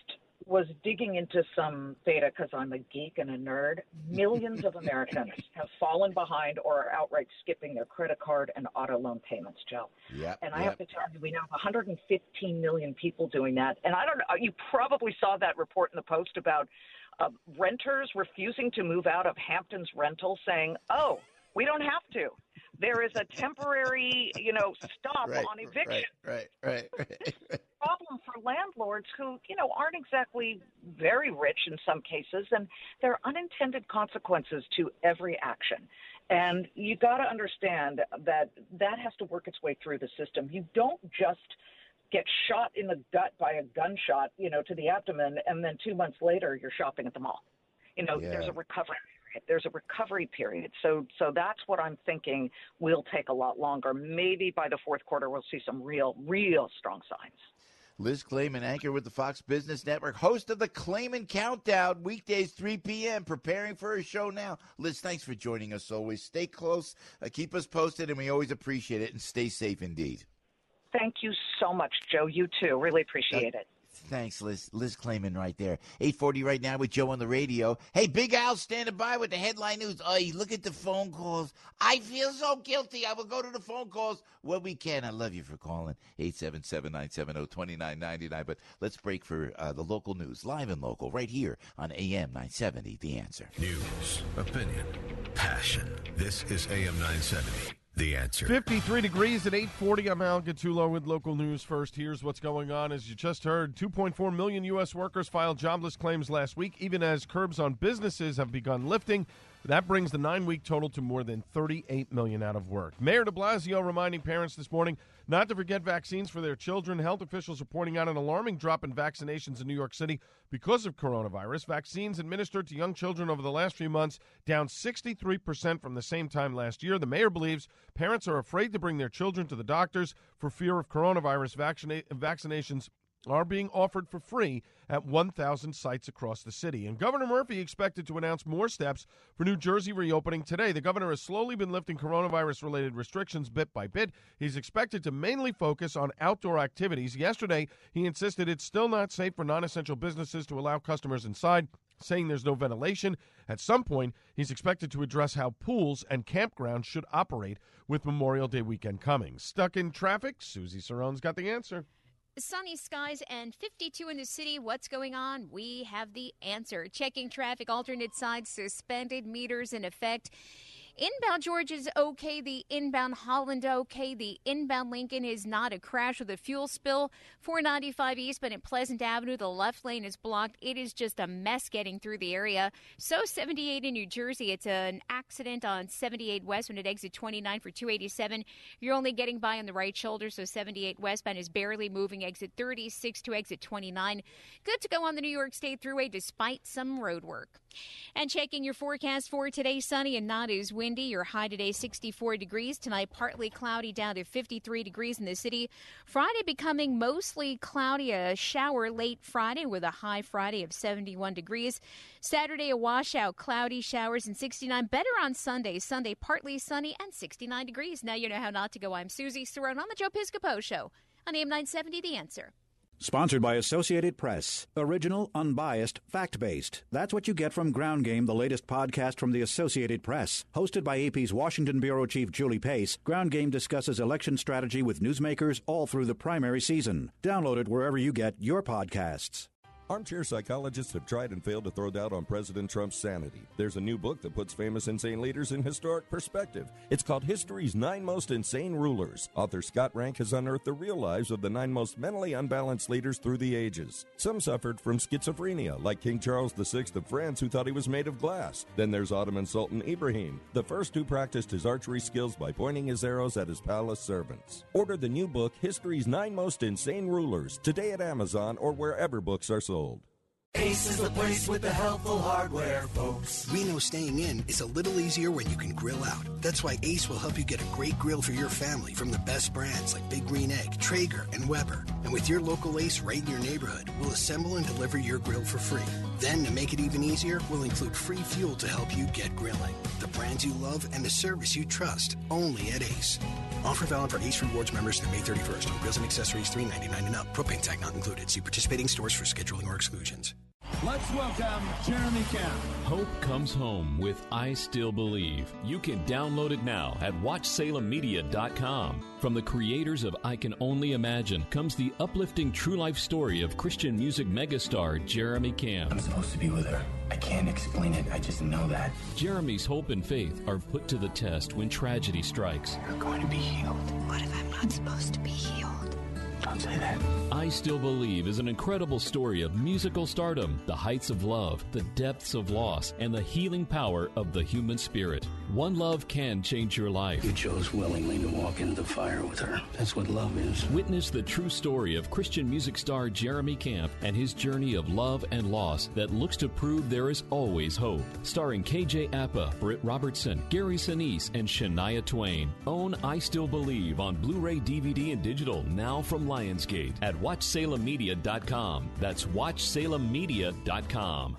was digging into some data because I'm a geek and a nerd. Millions of Americans have fallen behind or are outright skipping their credit card and auto loan payments, Joe. Yep, And I yep. have to tell you, we now have one hundred fifteen million people doing that. And I don't know, you probably saw that report in the Post about uh, renters refusing to move out of Hampton's rental, saying, oh, we don't have to. There is a temporary, you know, stop right, on eviction. Right, right, right. right. Problem for landlords who, you know, aren't exactly very rich in some cases, and there are unintended consequences to every action. And you got to understand that that has to work its way through the system. You don't just get shot in the gut by a gunshot, you know, to the abdomen, and then two months later you're shopping at the mall. You know, Yeah. there's a recovery period. There's a recovery period. So, so that's what I'm thinking will take a lot longer. Maybe by the fourth quarter we'll see some real, real strong signs. Liz Clayman, anchor with the Fox Business Network, host of the Clayman Countdown, weekdays three p.m., preparing for a show now. Liz, thanks for joining us always. Stay close, uh, keep us posted, and we always appreciate it, and stay safe indeed. Thank you so much, Joe. You too. Really appreciate it. Thanks, Liz. Liz Clayman right there. eight forty right now with Joe on the radio. Hey, Big Al standing by with the headline news. Oh, you look at the phone calls. I feel so guilty. I will go to the phone calls when we can. I love you for calling. eight seven seven, nine seven zero, two nine nine nine. But let's break for uh, the local news, live and local, right here on A M nine seventy, The Answer. News, opinion, passion. This is A M nine seventy. The Answer. fifty-three degrees at eight forty. I'm Al Gattulo with local news first. Here's what's going on. As you just heard, two point four million U S workers filed jobless claims last week, even as curbs on businesses have begun lifting. That brings the nine-week total to more than thirty-eight million out of work. Mayor de Blasio reminding parents this morning not to forget vaccines for their children. Health officials are pointing out an alarming drop in vaccinations in New York City because of coronavirus. Vaccines administered to young children over the last few months down sixty-three percent from the same time last year. The mayor believes parents are afraid to bring their children to the doctors for fear of coronavirus. Vaccina- vaccinations are being offered for free at one thousand sites across the city. And Governor Murphy expected to announce more steps for New Jersey reopening today. The governor has slowly been lifting coronavirus-related restrictions bit by bit. He's expected to mainly focus on outdoor activities. Yesterday, he insisted it's still not safe for non-essential businesses to allow customers inside, saying there's no ventilation. At some point, he's expected to address how pools and campgrounds should operate with Memorial Day weekend coming. Stuck in traffic? Susie Saron's got the answer. Sunny skies and fifty-two in the city. What's going on? We have the answer. Checking traffic, alternate sides, suspended meters in effect. Inbound Georgia's okay. The inbound Holland okay. The inbound Lincoln is not a crash with a fuel spill. four ninety-five eastbound at Pleasant Avenue, the left lane is blocked. It is just a mess getting through the area. So seventy-eight in New Jersey, it's an accident on seventy-eight westbound at exit twenty-nine for two eighty-seven. You're only getting by on the right shoulder, so seventy-eight westbound is barely moving. Exit thirty-six to exit twenty-nine. Good to go on the New York State Thruway despite some road work. And checking your forecast for today, sunny and not as windy. Your high today, sixty-four degrees. Tonight, partly cloudy down to fifty-three degrees in the city. Friday becoming mostly cloudy, a shower late Friday with a high Friday of seventy-one degrees. Saturday, a washout, cloudy showers and sixty-nine. Better on Sunday. Sunday, partly sunny and sixty-nine degrees. Now you know how not to go. I'm Susie Saron on the Joe Piscopo Show on A M nine seventy, The Answer. Sponsored by Associated Press. Original, unbiased, fact-based. That's what you get from Ground Game, the latest podcast from the Associated Press. Hosted by A P's Washington Bureau Chief Julie Pace, Ground Game discusses election strategy with newsmakers all through the primary season. Download it wherever you get your podcasts. Armchair psychologists have tried and failed to throw doubt on President Trump's sanity. There's a new book that puts famous insane leaders in historic perspective. It's called History's Nine Most Insane Rulers. Author Scott Rank has unearthed the real lives of the nine most mentally unbalanced leaders through the ages. Some suffered from schizophrenia, like King Charles the Sixth of France, who thought he was made of glass. Then there's Ottoman Sultan Ibrahim, the first who practiced his archery skills by pointing his arrows at his palace servants. Order the new book, History's Nine Most Insane Rulers, today at Amazon or wherever books are sold. Ace is the place with the helpful hardware, folks. We know staying in is a little easier when you can grill out. That's why Ace will help you get a great grill for your family from the best brands like Big Green Egg, Traeger, and Weber. And with your local Ace right in your neighborhood, we'll assemble and deliver your grill for free. Then, to make it even easier, we'll include free fuel to help you get grilling. The brands you love and the service you trust, only at Ace. Offer valid for Ace Rewards members through May thirty-first on grills and accessories three ninety-nine and up. Propane tank not included. See participating stores for scheduling or exclusions. Let's welcome Jeremy Camp. Hope comes home with I Still Believe. You can download it now at watch salem media dot com. From the creators of I Can Only Imagine comes the uplifting true life story of Christian music megastar Jeremy Camp. I'm supposed to be with her. I can't explain it. I just know that. Jeremy's hope and faith are put to the test when tragedy strikes. You're going to be healed. What if I'm not supposed to be healed? Don't say that. I Still Believe is an incredible story of musical stardom, the heights of love, the depths of loss, and the healing power of the human spirit. One love can change your life. You chose willingly to walk into the fire with her. That's what love is. Witness the true story of Christian music star Jeremy Camp and his journey of love and loss that looks to prove there is always hope. Starring K J Appa, Britt Robertson, Gary Sinise, and Shania Twain. Own I Still Believe on Blu-ray, D V D, and digital now from Lionsgate at watch salem media dot com. That's watch salem media dot com.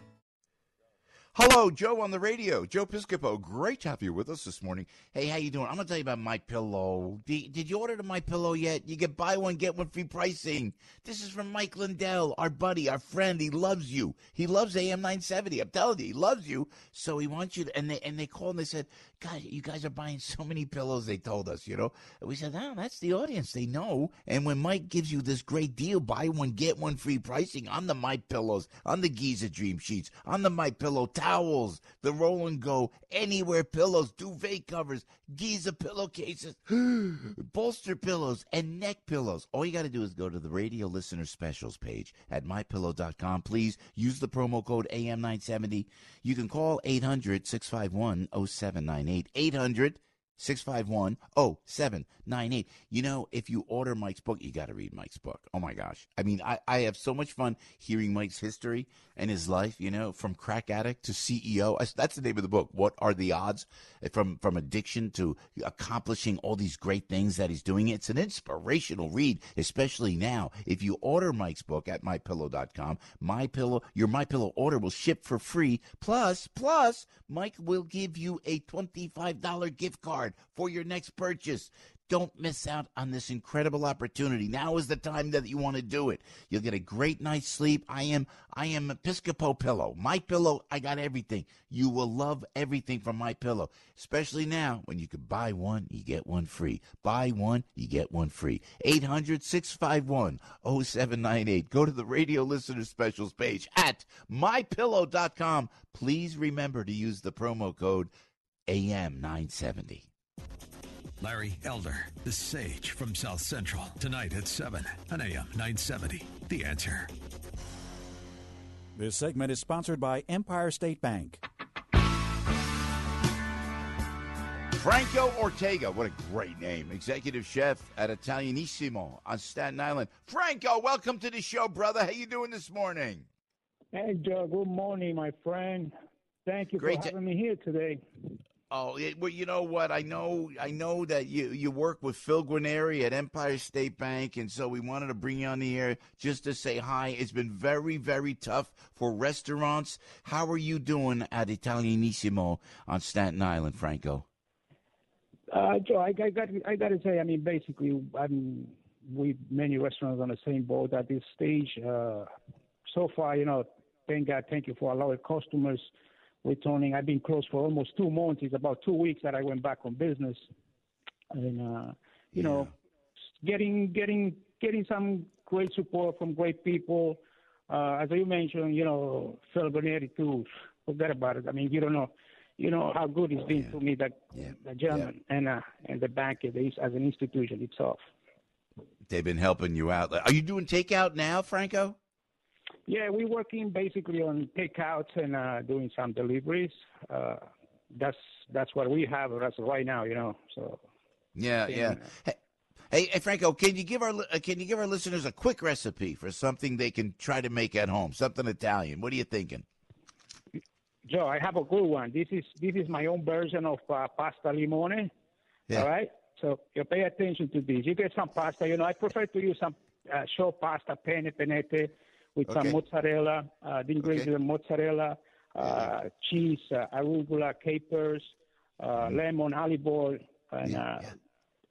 Hello, Joe on the radio. Joe Piscopo. Great to have you with us this morning. Hey, how you doing? I'm going to tell you about MyPillow. Did, did you order the MyPillow yet? You get buy one, get one free pricing. This is from Mike Lindell, our buddy, our friend. He loves you. He loves A M nine seventy. I'm telling you, he loves you. So he wants you to, and they, and they called and they said, God, you guys are buying so many pillows, they told us, you know. And we said, oh, that's the audience. They know. And when Mike gives you this great deal, buy one, get one free pricing on the MyPillows, on the Giza Dream Sheets, on the MyPillow towels, the Roll and Go Anywhere pillows, duvet covers, Giza pillowcases, bolster pillows, and neck pillows. All you got to do is go to the radio listener specials page at my pillow dot com. Please use the promo code A M nine seventy. You can call eight hundred, six five one, oh seven nine eight. eight hundred, six five one, oh seven nine eight. You know, if you order Mike's book, you got to read Mike's book. Oh, my gosh. I mean, I, I have so much fun hearing Mike's history and his life, you know, from crack addict to C E O. That's the name of the book. What are the odds? From, from addiction to accomplishing all these great things that he's doing. It's an inspirational read, especially now. If you order Mike's book at my pillow dot com, MyPillow, your MyPillow order will ship for free. Plus, plus, Mike will give you a twenty-five dollars gift card for your next purchase. Don't miss out on this incredible opportunity. Now is the time that you want to do it. You'll get a great night's sleep. I am I am Episcopo Pillow. My Pillow, I got everything. You will love everything from My Pillow, especially now when you can buy one, you get one free. Buy one, you get one free. eight hundred, six five one, oh seven nine eight. Go to the radio listener specials page at my pillow dot com. Please remember to use the promo code A M nine seventy. Larry Elder, the Sage from South Central, tonight at seven on A M nine seventy. The Answer. This segment is sponsored by Empire State Bank. Franco Ortega, what a great name. Executive chef at Italianissimo on Staten Island. Franco, welcome to the show, brother. How you doing this morning? Hey, Joe. Good morning, my friend. Thank you Great for to- having me here today. Oh, it, well, you know what? I know, I know that you, you work with Phil Guarneri at Empire State Bank, and so we wanted to bring you on the air just to say hi. It's been very, very tough for restaurants. How are you doing at Italianissimo on Staten Island, Franco? Uh, Joe, I, I got, I got to say, I mean, basically, I'm with many restaurants on the same boat at this stage. Uh, so far, you know, thank God, thank you for allowing customers returning. I've been closed for almost two months. It's about two weeks that I went back on business, and uh, you yeah. know, getting getting getting some great support from great people. Uh, as you mentioned, you know, Phil Guarneri too. Forget about it. I mean, you don't know, you know how good it's been yeah. to me, that yeah. the gentleman yeah. and uh, and the bank is, as an institution itself. They've been helping you out. Are you doing takeout now, Franco? Yeah, we're working basically on takeouts and uh, doing some deliveries. Uh, that's that's what we have as of right now, you know. So. Yeah, yeah. Hey, hey, hey, Franco, can you give our can you give our listeners a quick recipe for something they can try to make at home, something Italian? What are you thinking? Joe, I have a good one. This is this is my own version of uh, pasta limone. Yeah. All right. So you pay attention to this. You get some pasta. You know, I prefer to use some uh, short pasta, penne, pennette, with okay. some mozzarella, uh, the ingredients okay. are mozzarella, uh, cheese, uh, arugula, capers, uh, mm. lemon, olive oil, and, yeah, uh, yeah.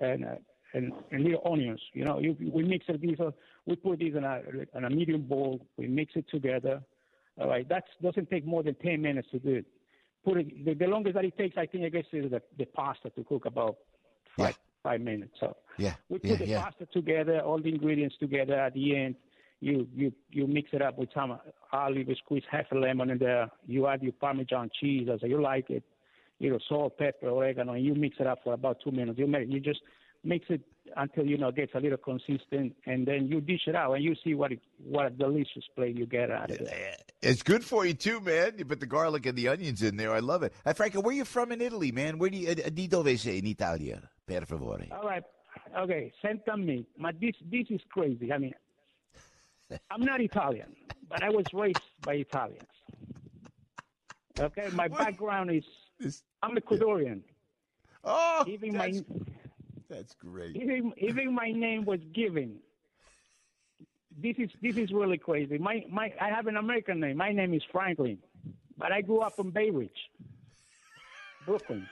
and uh, and, and little onions. You know, you, we mix it. These, uh, we put these in a in a medium bowl. We mix it together. All right, that doesn't take more than ten minutes to do it. Put it. The, the longest that it takes, I think, I guess, is the, the pasta to cook about five yeah. five minutes. So yeah, we put yeah, the yeah. pasta together, all the ingredients together. At the end, you you you mix it up with some olive, squeeze half a lemon in there. You add your Parmesan cheese as you like it. You know, salt, pepper, oregano, and you mix it up for about two minutes. You make, you just mix it until, you know, it gets a little consistent, and then you dish it out, and you see what it, what a delicious plate you get out of it. It's good for you, too, man. You put the garlic and the onions in there. I love it. Hey, Franco, where are you from in Italy, man? Where do you, di dove sei in Italia, per favore? All right. Okay, sentami. But this, this is crazy. I mean, I'm not Italian, but I was raised by Italians. Okay, my what? background is... I'm Ecuadorian. Oh, even that's, my, that's great. Even, even my name was given. This is this is really crazy. My my I have an American name. My name is Franklin, but I grew up in Bay Ridge, Brooklyn.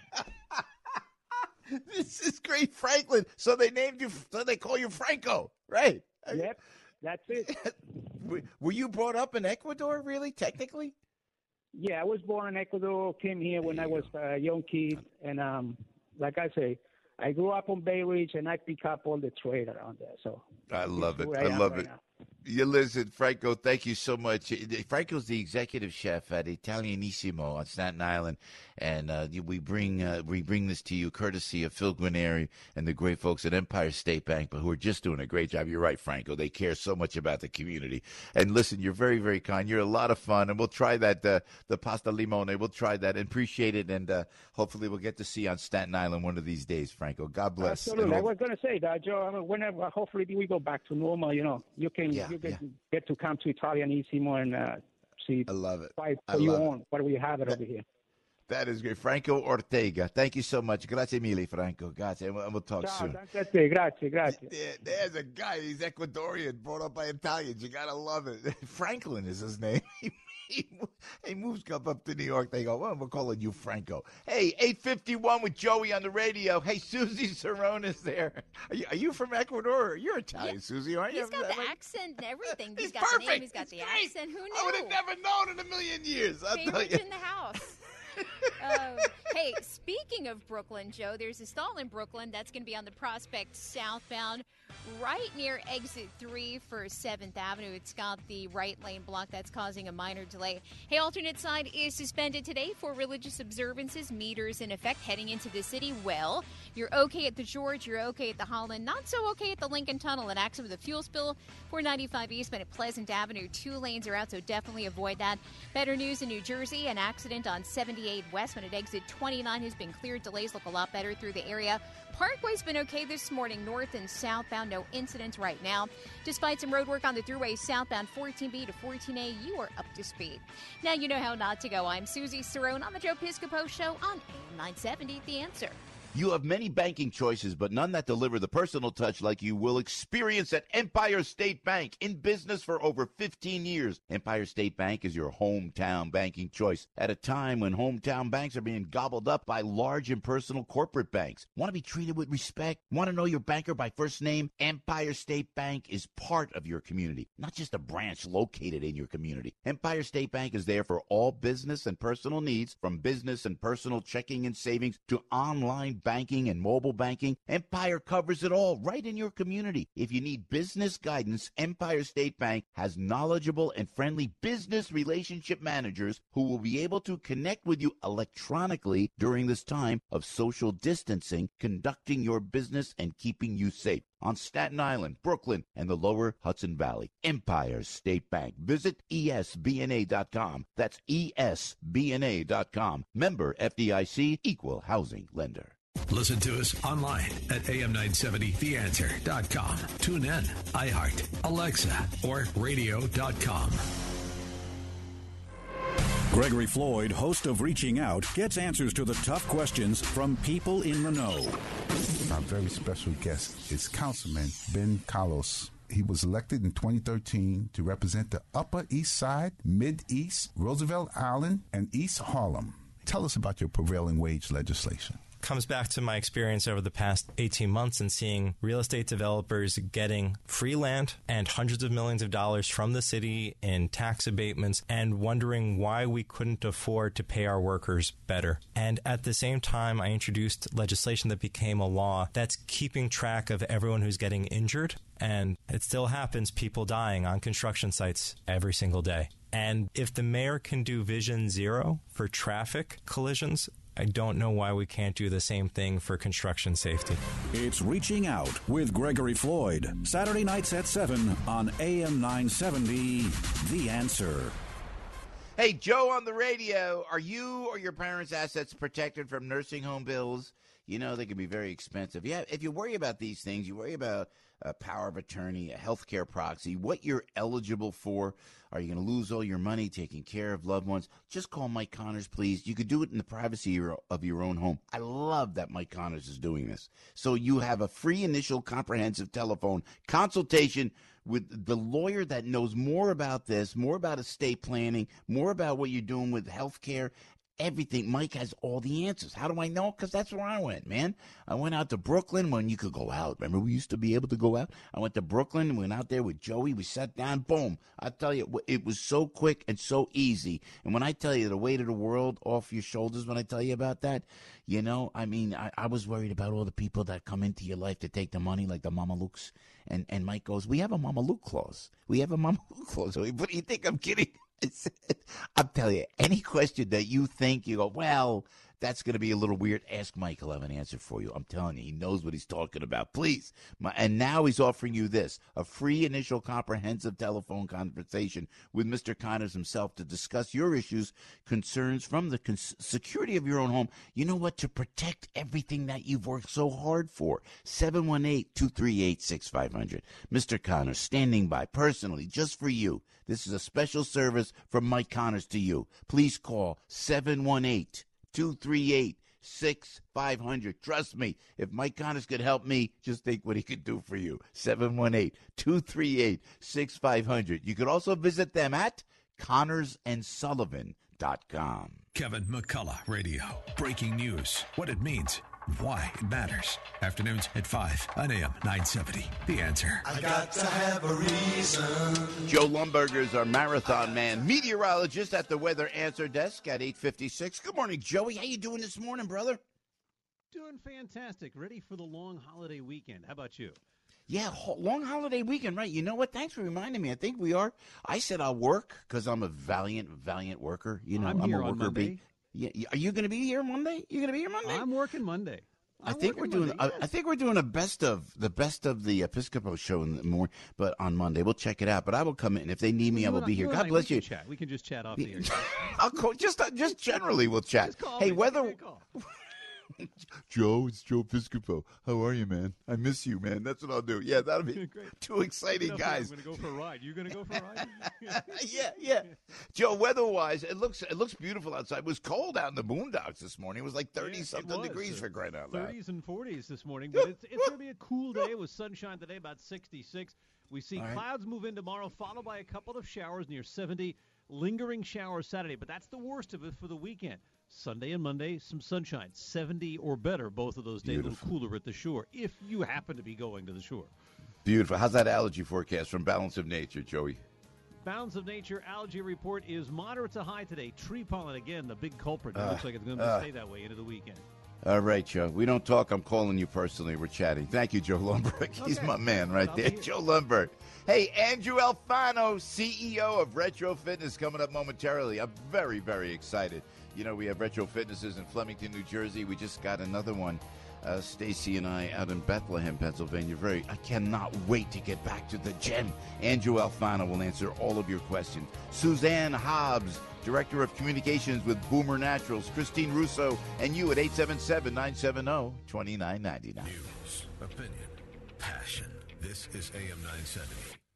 This is great, Franklin. So they named you. So they call you Franco, right? Yep, that's it. Were you brought up in Ecuador, really? Technically? Yeah, I was born in Ecuador, came here when I was a young kid, and um, like I say, I grew up on Bay Ridge, and I pick up all the trade around there. So I love it. I, I love right it. Now. You listen, Franco, thank you so much. Franco's the executive chef at Italianissimo on Staten Island, and uh, we bring uh, we bring this to you courtesy of Phil Guarneri and the great folks at Empire State Bank, but who are just doing a great job. You're right, Franco. They care so much about the community. And listen, you're very, very kind. You're a lot of fun, and we'll try that, uh, the pasta limone. We'll try that and appreciate it, and uh, hopefully we'll get to see you on Staten Island one of these days, Franco. God bless. Absolutely. I was going to say that, Joe. I mean, whenever, hopefully we go back to normal, you know, you can yeah, you can yeah. get to come to Italianissimo and uh, see. I love it. Fight I for you love on what we have it that, over here. That is great. Franco Ortega. Thank you so much. Grazie mille, Franco. Grazie. And we'll, we'll talk Ciao, soon. Grazie, grazie, grazie. There, there's a guy. He's Ecuadorian, brought up by Italians. You got to love it. Franklin is his name. He, he moves up, up to New York. They go, well, we're calling you Franco. Hey, eight fifty-one with Joey on the radio. Hey, Susie Cerrone is there. Are you, are you from Ecuador? You're Italian, yeah. Susie, aren't you? He's got the accent and everything. He's, he's got perfect. the name. He's got he's the great. accent. Who knew? I would have never known in a million years. I'll tell you. in the house. uh, hey, speaking of Brooklyn, Joe, there's a stall in Brooklyn that's going to be on the Prospect southbound, right near exit three for seventh Avenue. It's got the right lane block that's causing a minor delay. Hey, alternate side is suspended today for religious observances. Meters in effect heading into the city. Well, you're okay at the George, you're okay at the Holland, not so okay at the Lincoln Tunnel. An accident with a fuel spill, four ninety-five eastbound at Pleasant Avenue. Two lanes are out, so definitely avoid that. Better news in New Jersey, an accident on seventy-eight westbound at exit twenty-nine has been cleared. Delays look a lot better through the area. Parkway's been okay this morning, north and southbound. No incidents right now. Despite some road work on the thruway southbound fourteen B to fourteen A, you are up to speed. Now you know how not to go. I'm Susie Cerrone on the Joe Piscopo Show on A M nine seventy, The Answer. You have many banking choices, but none that deliver the personal touch like you will experience at Empire State Bank. In business for over fifteen years, Empire State Bank is your hometown banking choice at a time when hometown banks are being gobbled up by large impersonal corporate banks. Want to be treated with respect? Want to know your banker by first name? Empire State Bank is part of your community, not just a branch located in your community. Empire State Bank is there for all business and personal needs, from business and personal checking and savings to online banking and mobile banking. Empire covers it all right in your community. If you need business guidance, Empire State Bank has knowledgeable and friendly business relationship managers who will be able to connect with you electronically during this time of social distancing, conducting your business and keeping you safe. On Staten Island, Brooklyn, and the lower Hudson Valley. Empire State Bank. Visit E S B N A dot com. That's E S B N A dot com. Member F D I C, Equal Housing Lender. Listen to us online at A M nine seventy the answer dot com. Tune in, iHeart, Alexa, or radio dot com. Gregory Floyd, host of Reaching Out, gets answers to the tough questions from people in the know. Our very special guest is Councilman Ben Carlos. He was elected in twenty thirteen to represent the Upper East Side, Mid-East, Roosevelt Island, and East Harlem. Tell us about your prevailing wage legislation. comes back to my experience over the past eighteen months and seeing real estate developers getting free land and hundreds of millions of dollars from the city in tax abatements and wondering why we couldn't afford to pay our workers better. And at the same time, I introduced legislation that became a law that's keeping track of everyone who's getting injured. And it still happens, people dying on construction sites every single day. And if the mayor can do Vision Zero for traffic collisions, I don't know why we can't do the same thing for construction safety. It's Reaching Out with Gregory Floyd. Saturday nights at seven on A M nine seventy, The Answer. Hey, Joe on the radio. Are you or your parents' assets protected from nursing home bills? You know, they can be very expensive. Yeah, if you worry about these things, you worry about a power of attorney, a healthcare proxy, what you're eligible for. Are you going to lose all your money taking care of loved ones? Just call Mike Connors, please. You could do it in the privacy of your own home. I love that Mike Connors is doing this. So you have a free initial comprehensive telephone consultation with the lawyer that knows more about this, more about estate planning, more about what you're doing with healthcare. Everything. Mike has all the answers. How do I know? Because that's where I went, man. I went out to Brooklyn when you could go out. Remember, we used to be able to go out? I went to Brooklyn, went out there with Joey. We sat down, boom. I tell you, it was so quick and so easy. And when I tell you the weight of the world off your shoulders, when I tell you about that, you know, I mean, I, I was worried about all the people that come into your life to take the money, like the Mamalukes. And, and Mike goes, we have a Mamaluke clause. We have a Mamaluke clause. What do you think? I'm kidding. I said, I'm telling you, any question that you think, you go, well, that's going to be a little weird, ask Mike. He'll have an answer for you. I'm telling you, he knows what he's talking about. Please. My, and now he's offering you this, a free initial comprehensive telephone conversation with Mister Connors himself to discuss your issues, concerns from the cons- security of your own home. You know what? To protect everything that you've worked so hard for. seven one eight, two three eight, six five zero zero. Mister Connors standing by personally just for you. This is a special service from Mike Connors to you. Please call seven one eight, two three eight, six five zero zero. Trust me, if Mike Connors could help me, just think what he could do for you. seven one eight, two three eight, six five zero zero. You could also visit them at connors and sullivan dot com. Kevin McCullough Radio. Breaking news. What it means. Why it matters. Afternoons at five on A M nine seventy. The Answer. I got to have a reason. Joe Lumberger is our marathon man, meteorologist at the Weather Answer Desk at eight fifty-six. Good morning, Joey. How you doing this morning, brother? Doing fantastic. Ready for the long holiday weekend. How about you? Yeah, ho- long holiday weekend, right. You know what? Thanks for reminding me. I think we are. I said I'll work because I'm a valiant, valiant worker. You know, I'm, I'm here a worker on Monday. bee. Yeah, are you going to be here Monday? You going to be here Monday? I'm working Monday. I'm I think we're doing. Monday, yes. I, I think we're doing a best of the best of the Episcopal show in the morning, but on Monday we'll check it out. But I will come in if they need me. You I will and be I- here. and God I, bless we you. Can chat. We can just chat off the air. I'll call just uh, just generally we'll chat. Just call Hey, me. weather. Give me a call. Joe, it's Joe Piscopo. How are you, man? I miss you, man. That's what I'll do. Yeah, that'll be Great. two exciting Enough, guys. I'm going to go for a ride. You going to go for a ride? yeah, yeah. Joe, weather-wise, it looks it looks beautiful outside. It was cold out in the boondocks this morning. It was like thirty something degrees for crying out loud. thirties and forties this morning, but it's, it's going to be a cool day with sunshine today, about sixty-six. We see All right. clouds move in tomorrow, followed by a couple of showers near seventy. Lingering showers Saturday, but that's the worst of it for the weekend. Sunday and Monday, some sunshine, seventy or better, both of those days, a little cooler at the shore, if you happen to be going to the shore. Beautiful. How's that allergy forecast from Balance of Nature, Joey? Balance of Nature allergy report is moderate to high today. Tree pollen, again, the big culprit. It Uh, looks like it's going to uh. stay that way into the weekend. All right, Joe. We don't talk. I'm calling you personally. We're chatting. Thank you, Joe Lundberg. He's Okay. my man right I'll there. be here. Joe Lundberg. Hey, Andrew Alfano, C E O of Retro Fitness, coming up momentarily. I'm very, very excited. You know, we have Retro Fitnesses in Flemington, New Jersey. We just got another one, uh, Stacy and I, out in Bethlehem, Pennsylvania. Very, I cannot wait to get back to the gym. Andrew Alfano will answer all of your questions. Suzanne Hobbs, Director of Communications with Boomer Naturals, Christine Russo, and you at eight seven seven, nine seven zero, two nine nine nine. News, opinion, passion. This is A M nine seventy.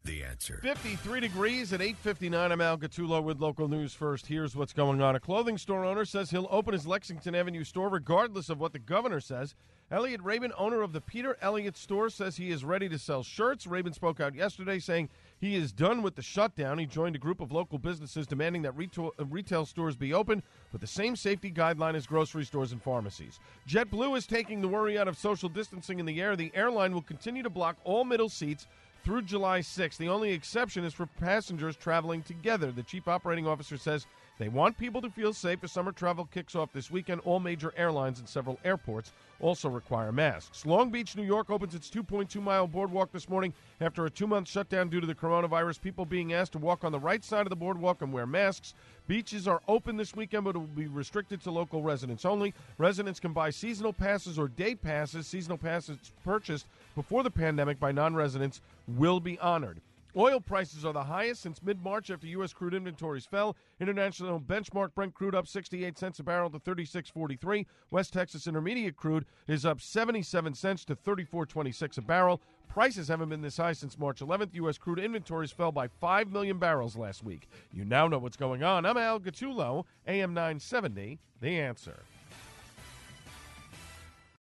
The Answer. fifty-three degrees at eight fifty-nine. I'm Al Gattullo with local news first. Here's what's going on. A clothing store owner says he'll open his Lexington Avenue store regardless of what the governor says. Elliot Rabin, owner of the Peter Elliott store, says he is ready to sell shirts. Rabin spoke out yesterday saying he is done with the shutdown. He joined a group of local businesses demanding that retail, uh, retail stores be open with the same safety guideline as grocery stores and pharmacies. JetBlue is taking the worry out of social distancing in the air. The airline will continue to block all middle seats through July sixth. The only exception is for passengers traveling together. The chief operating officer says they want people to feel safe as summer travel kicks off this weekend. All major airlines and several airports also require masks. Long Beach, New York opens its two point two mile boardwalk this morning after a two-month shutdown due to the coronavirus. People being asked to walk on the right side of the boardwalk and wear masks. Beaches are open this weekend, but it will be restricted to local residents only. Residents can buy seasonal passes or day passes. Seasonal passes purchased before the pandemic by non-residents will be honored. Oil prices are the highest since mid-March after U S crude inventories fell. International benchmark Brent crude up sixty-eight cents a barrel to thirty-six forty-three. West Texas Intermediate crude is up seventy-seven cents to thirty-four twenty-six a barrel. Prices haven't been this high since March eleventh. U S crude inventories fell by five million barrels last week. You now know what's going on. I'm Al Gattullo, A M nine seventy, The Answer.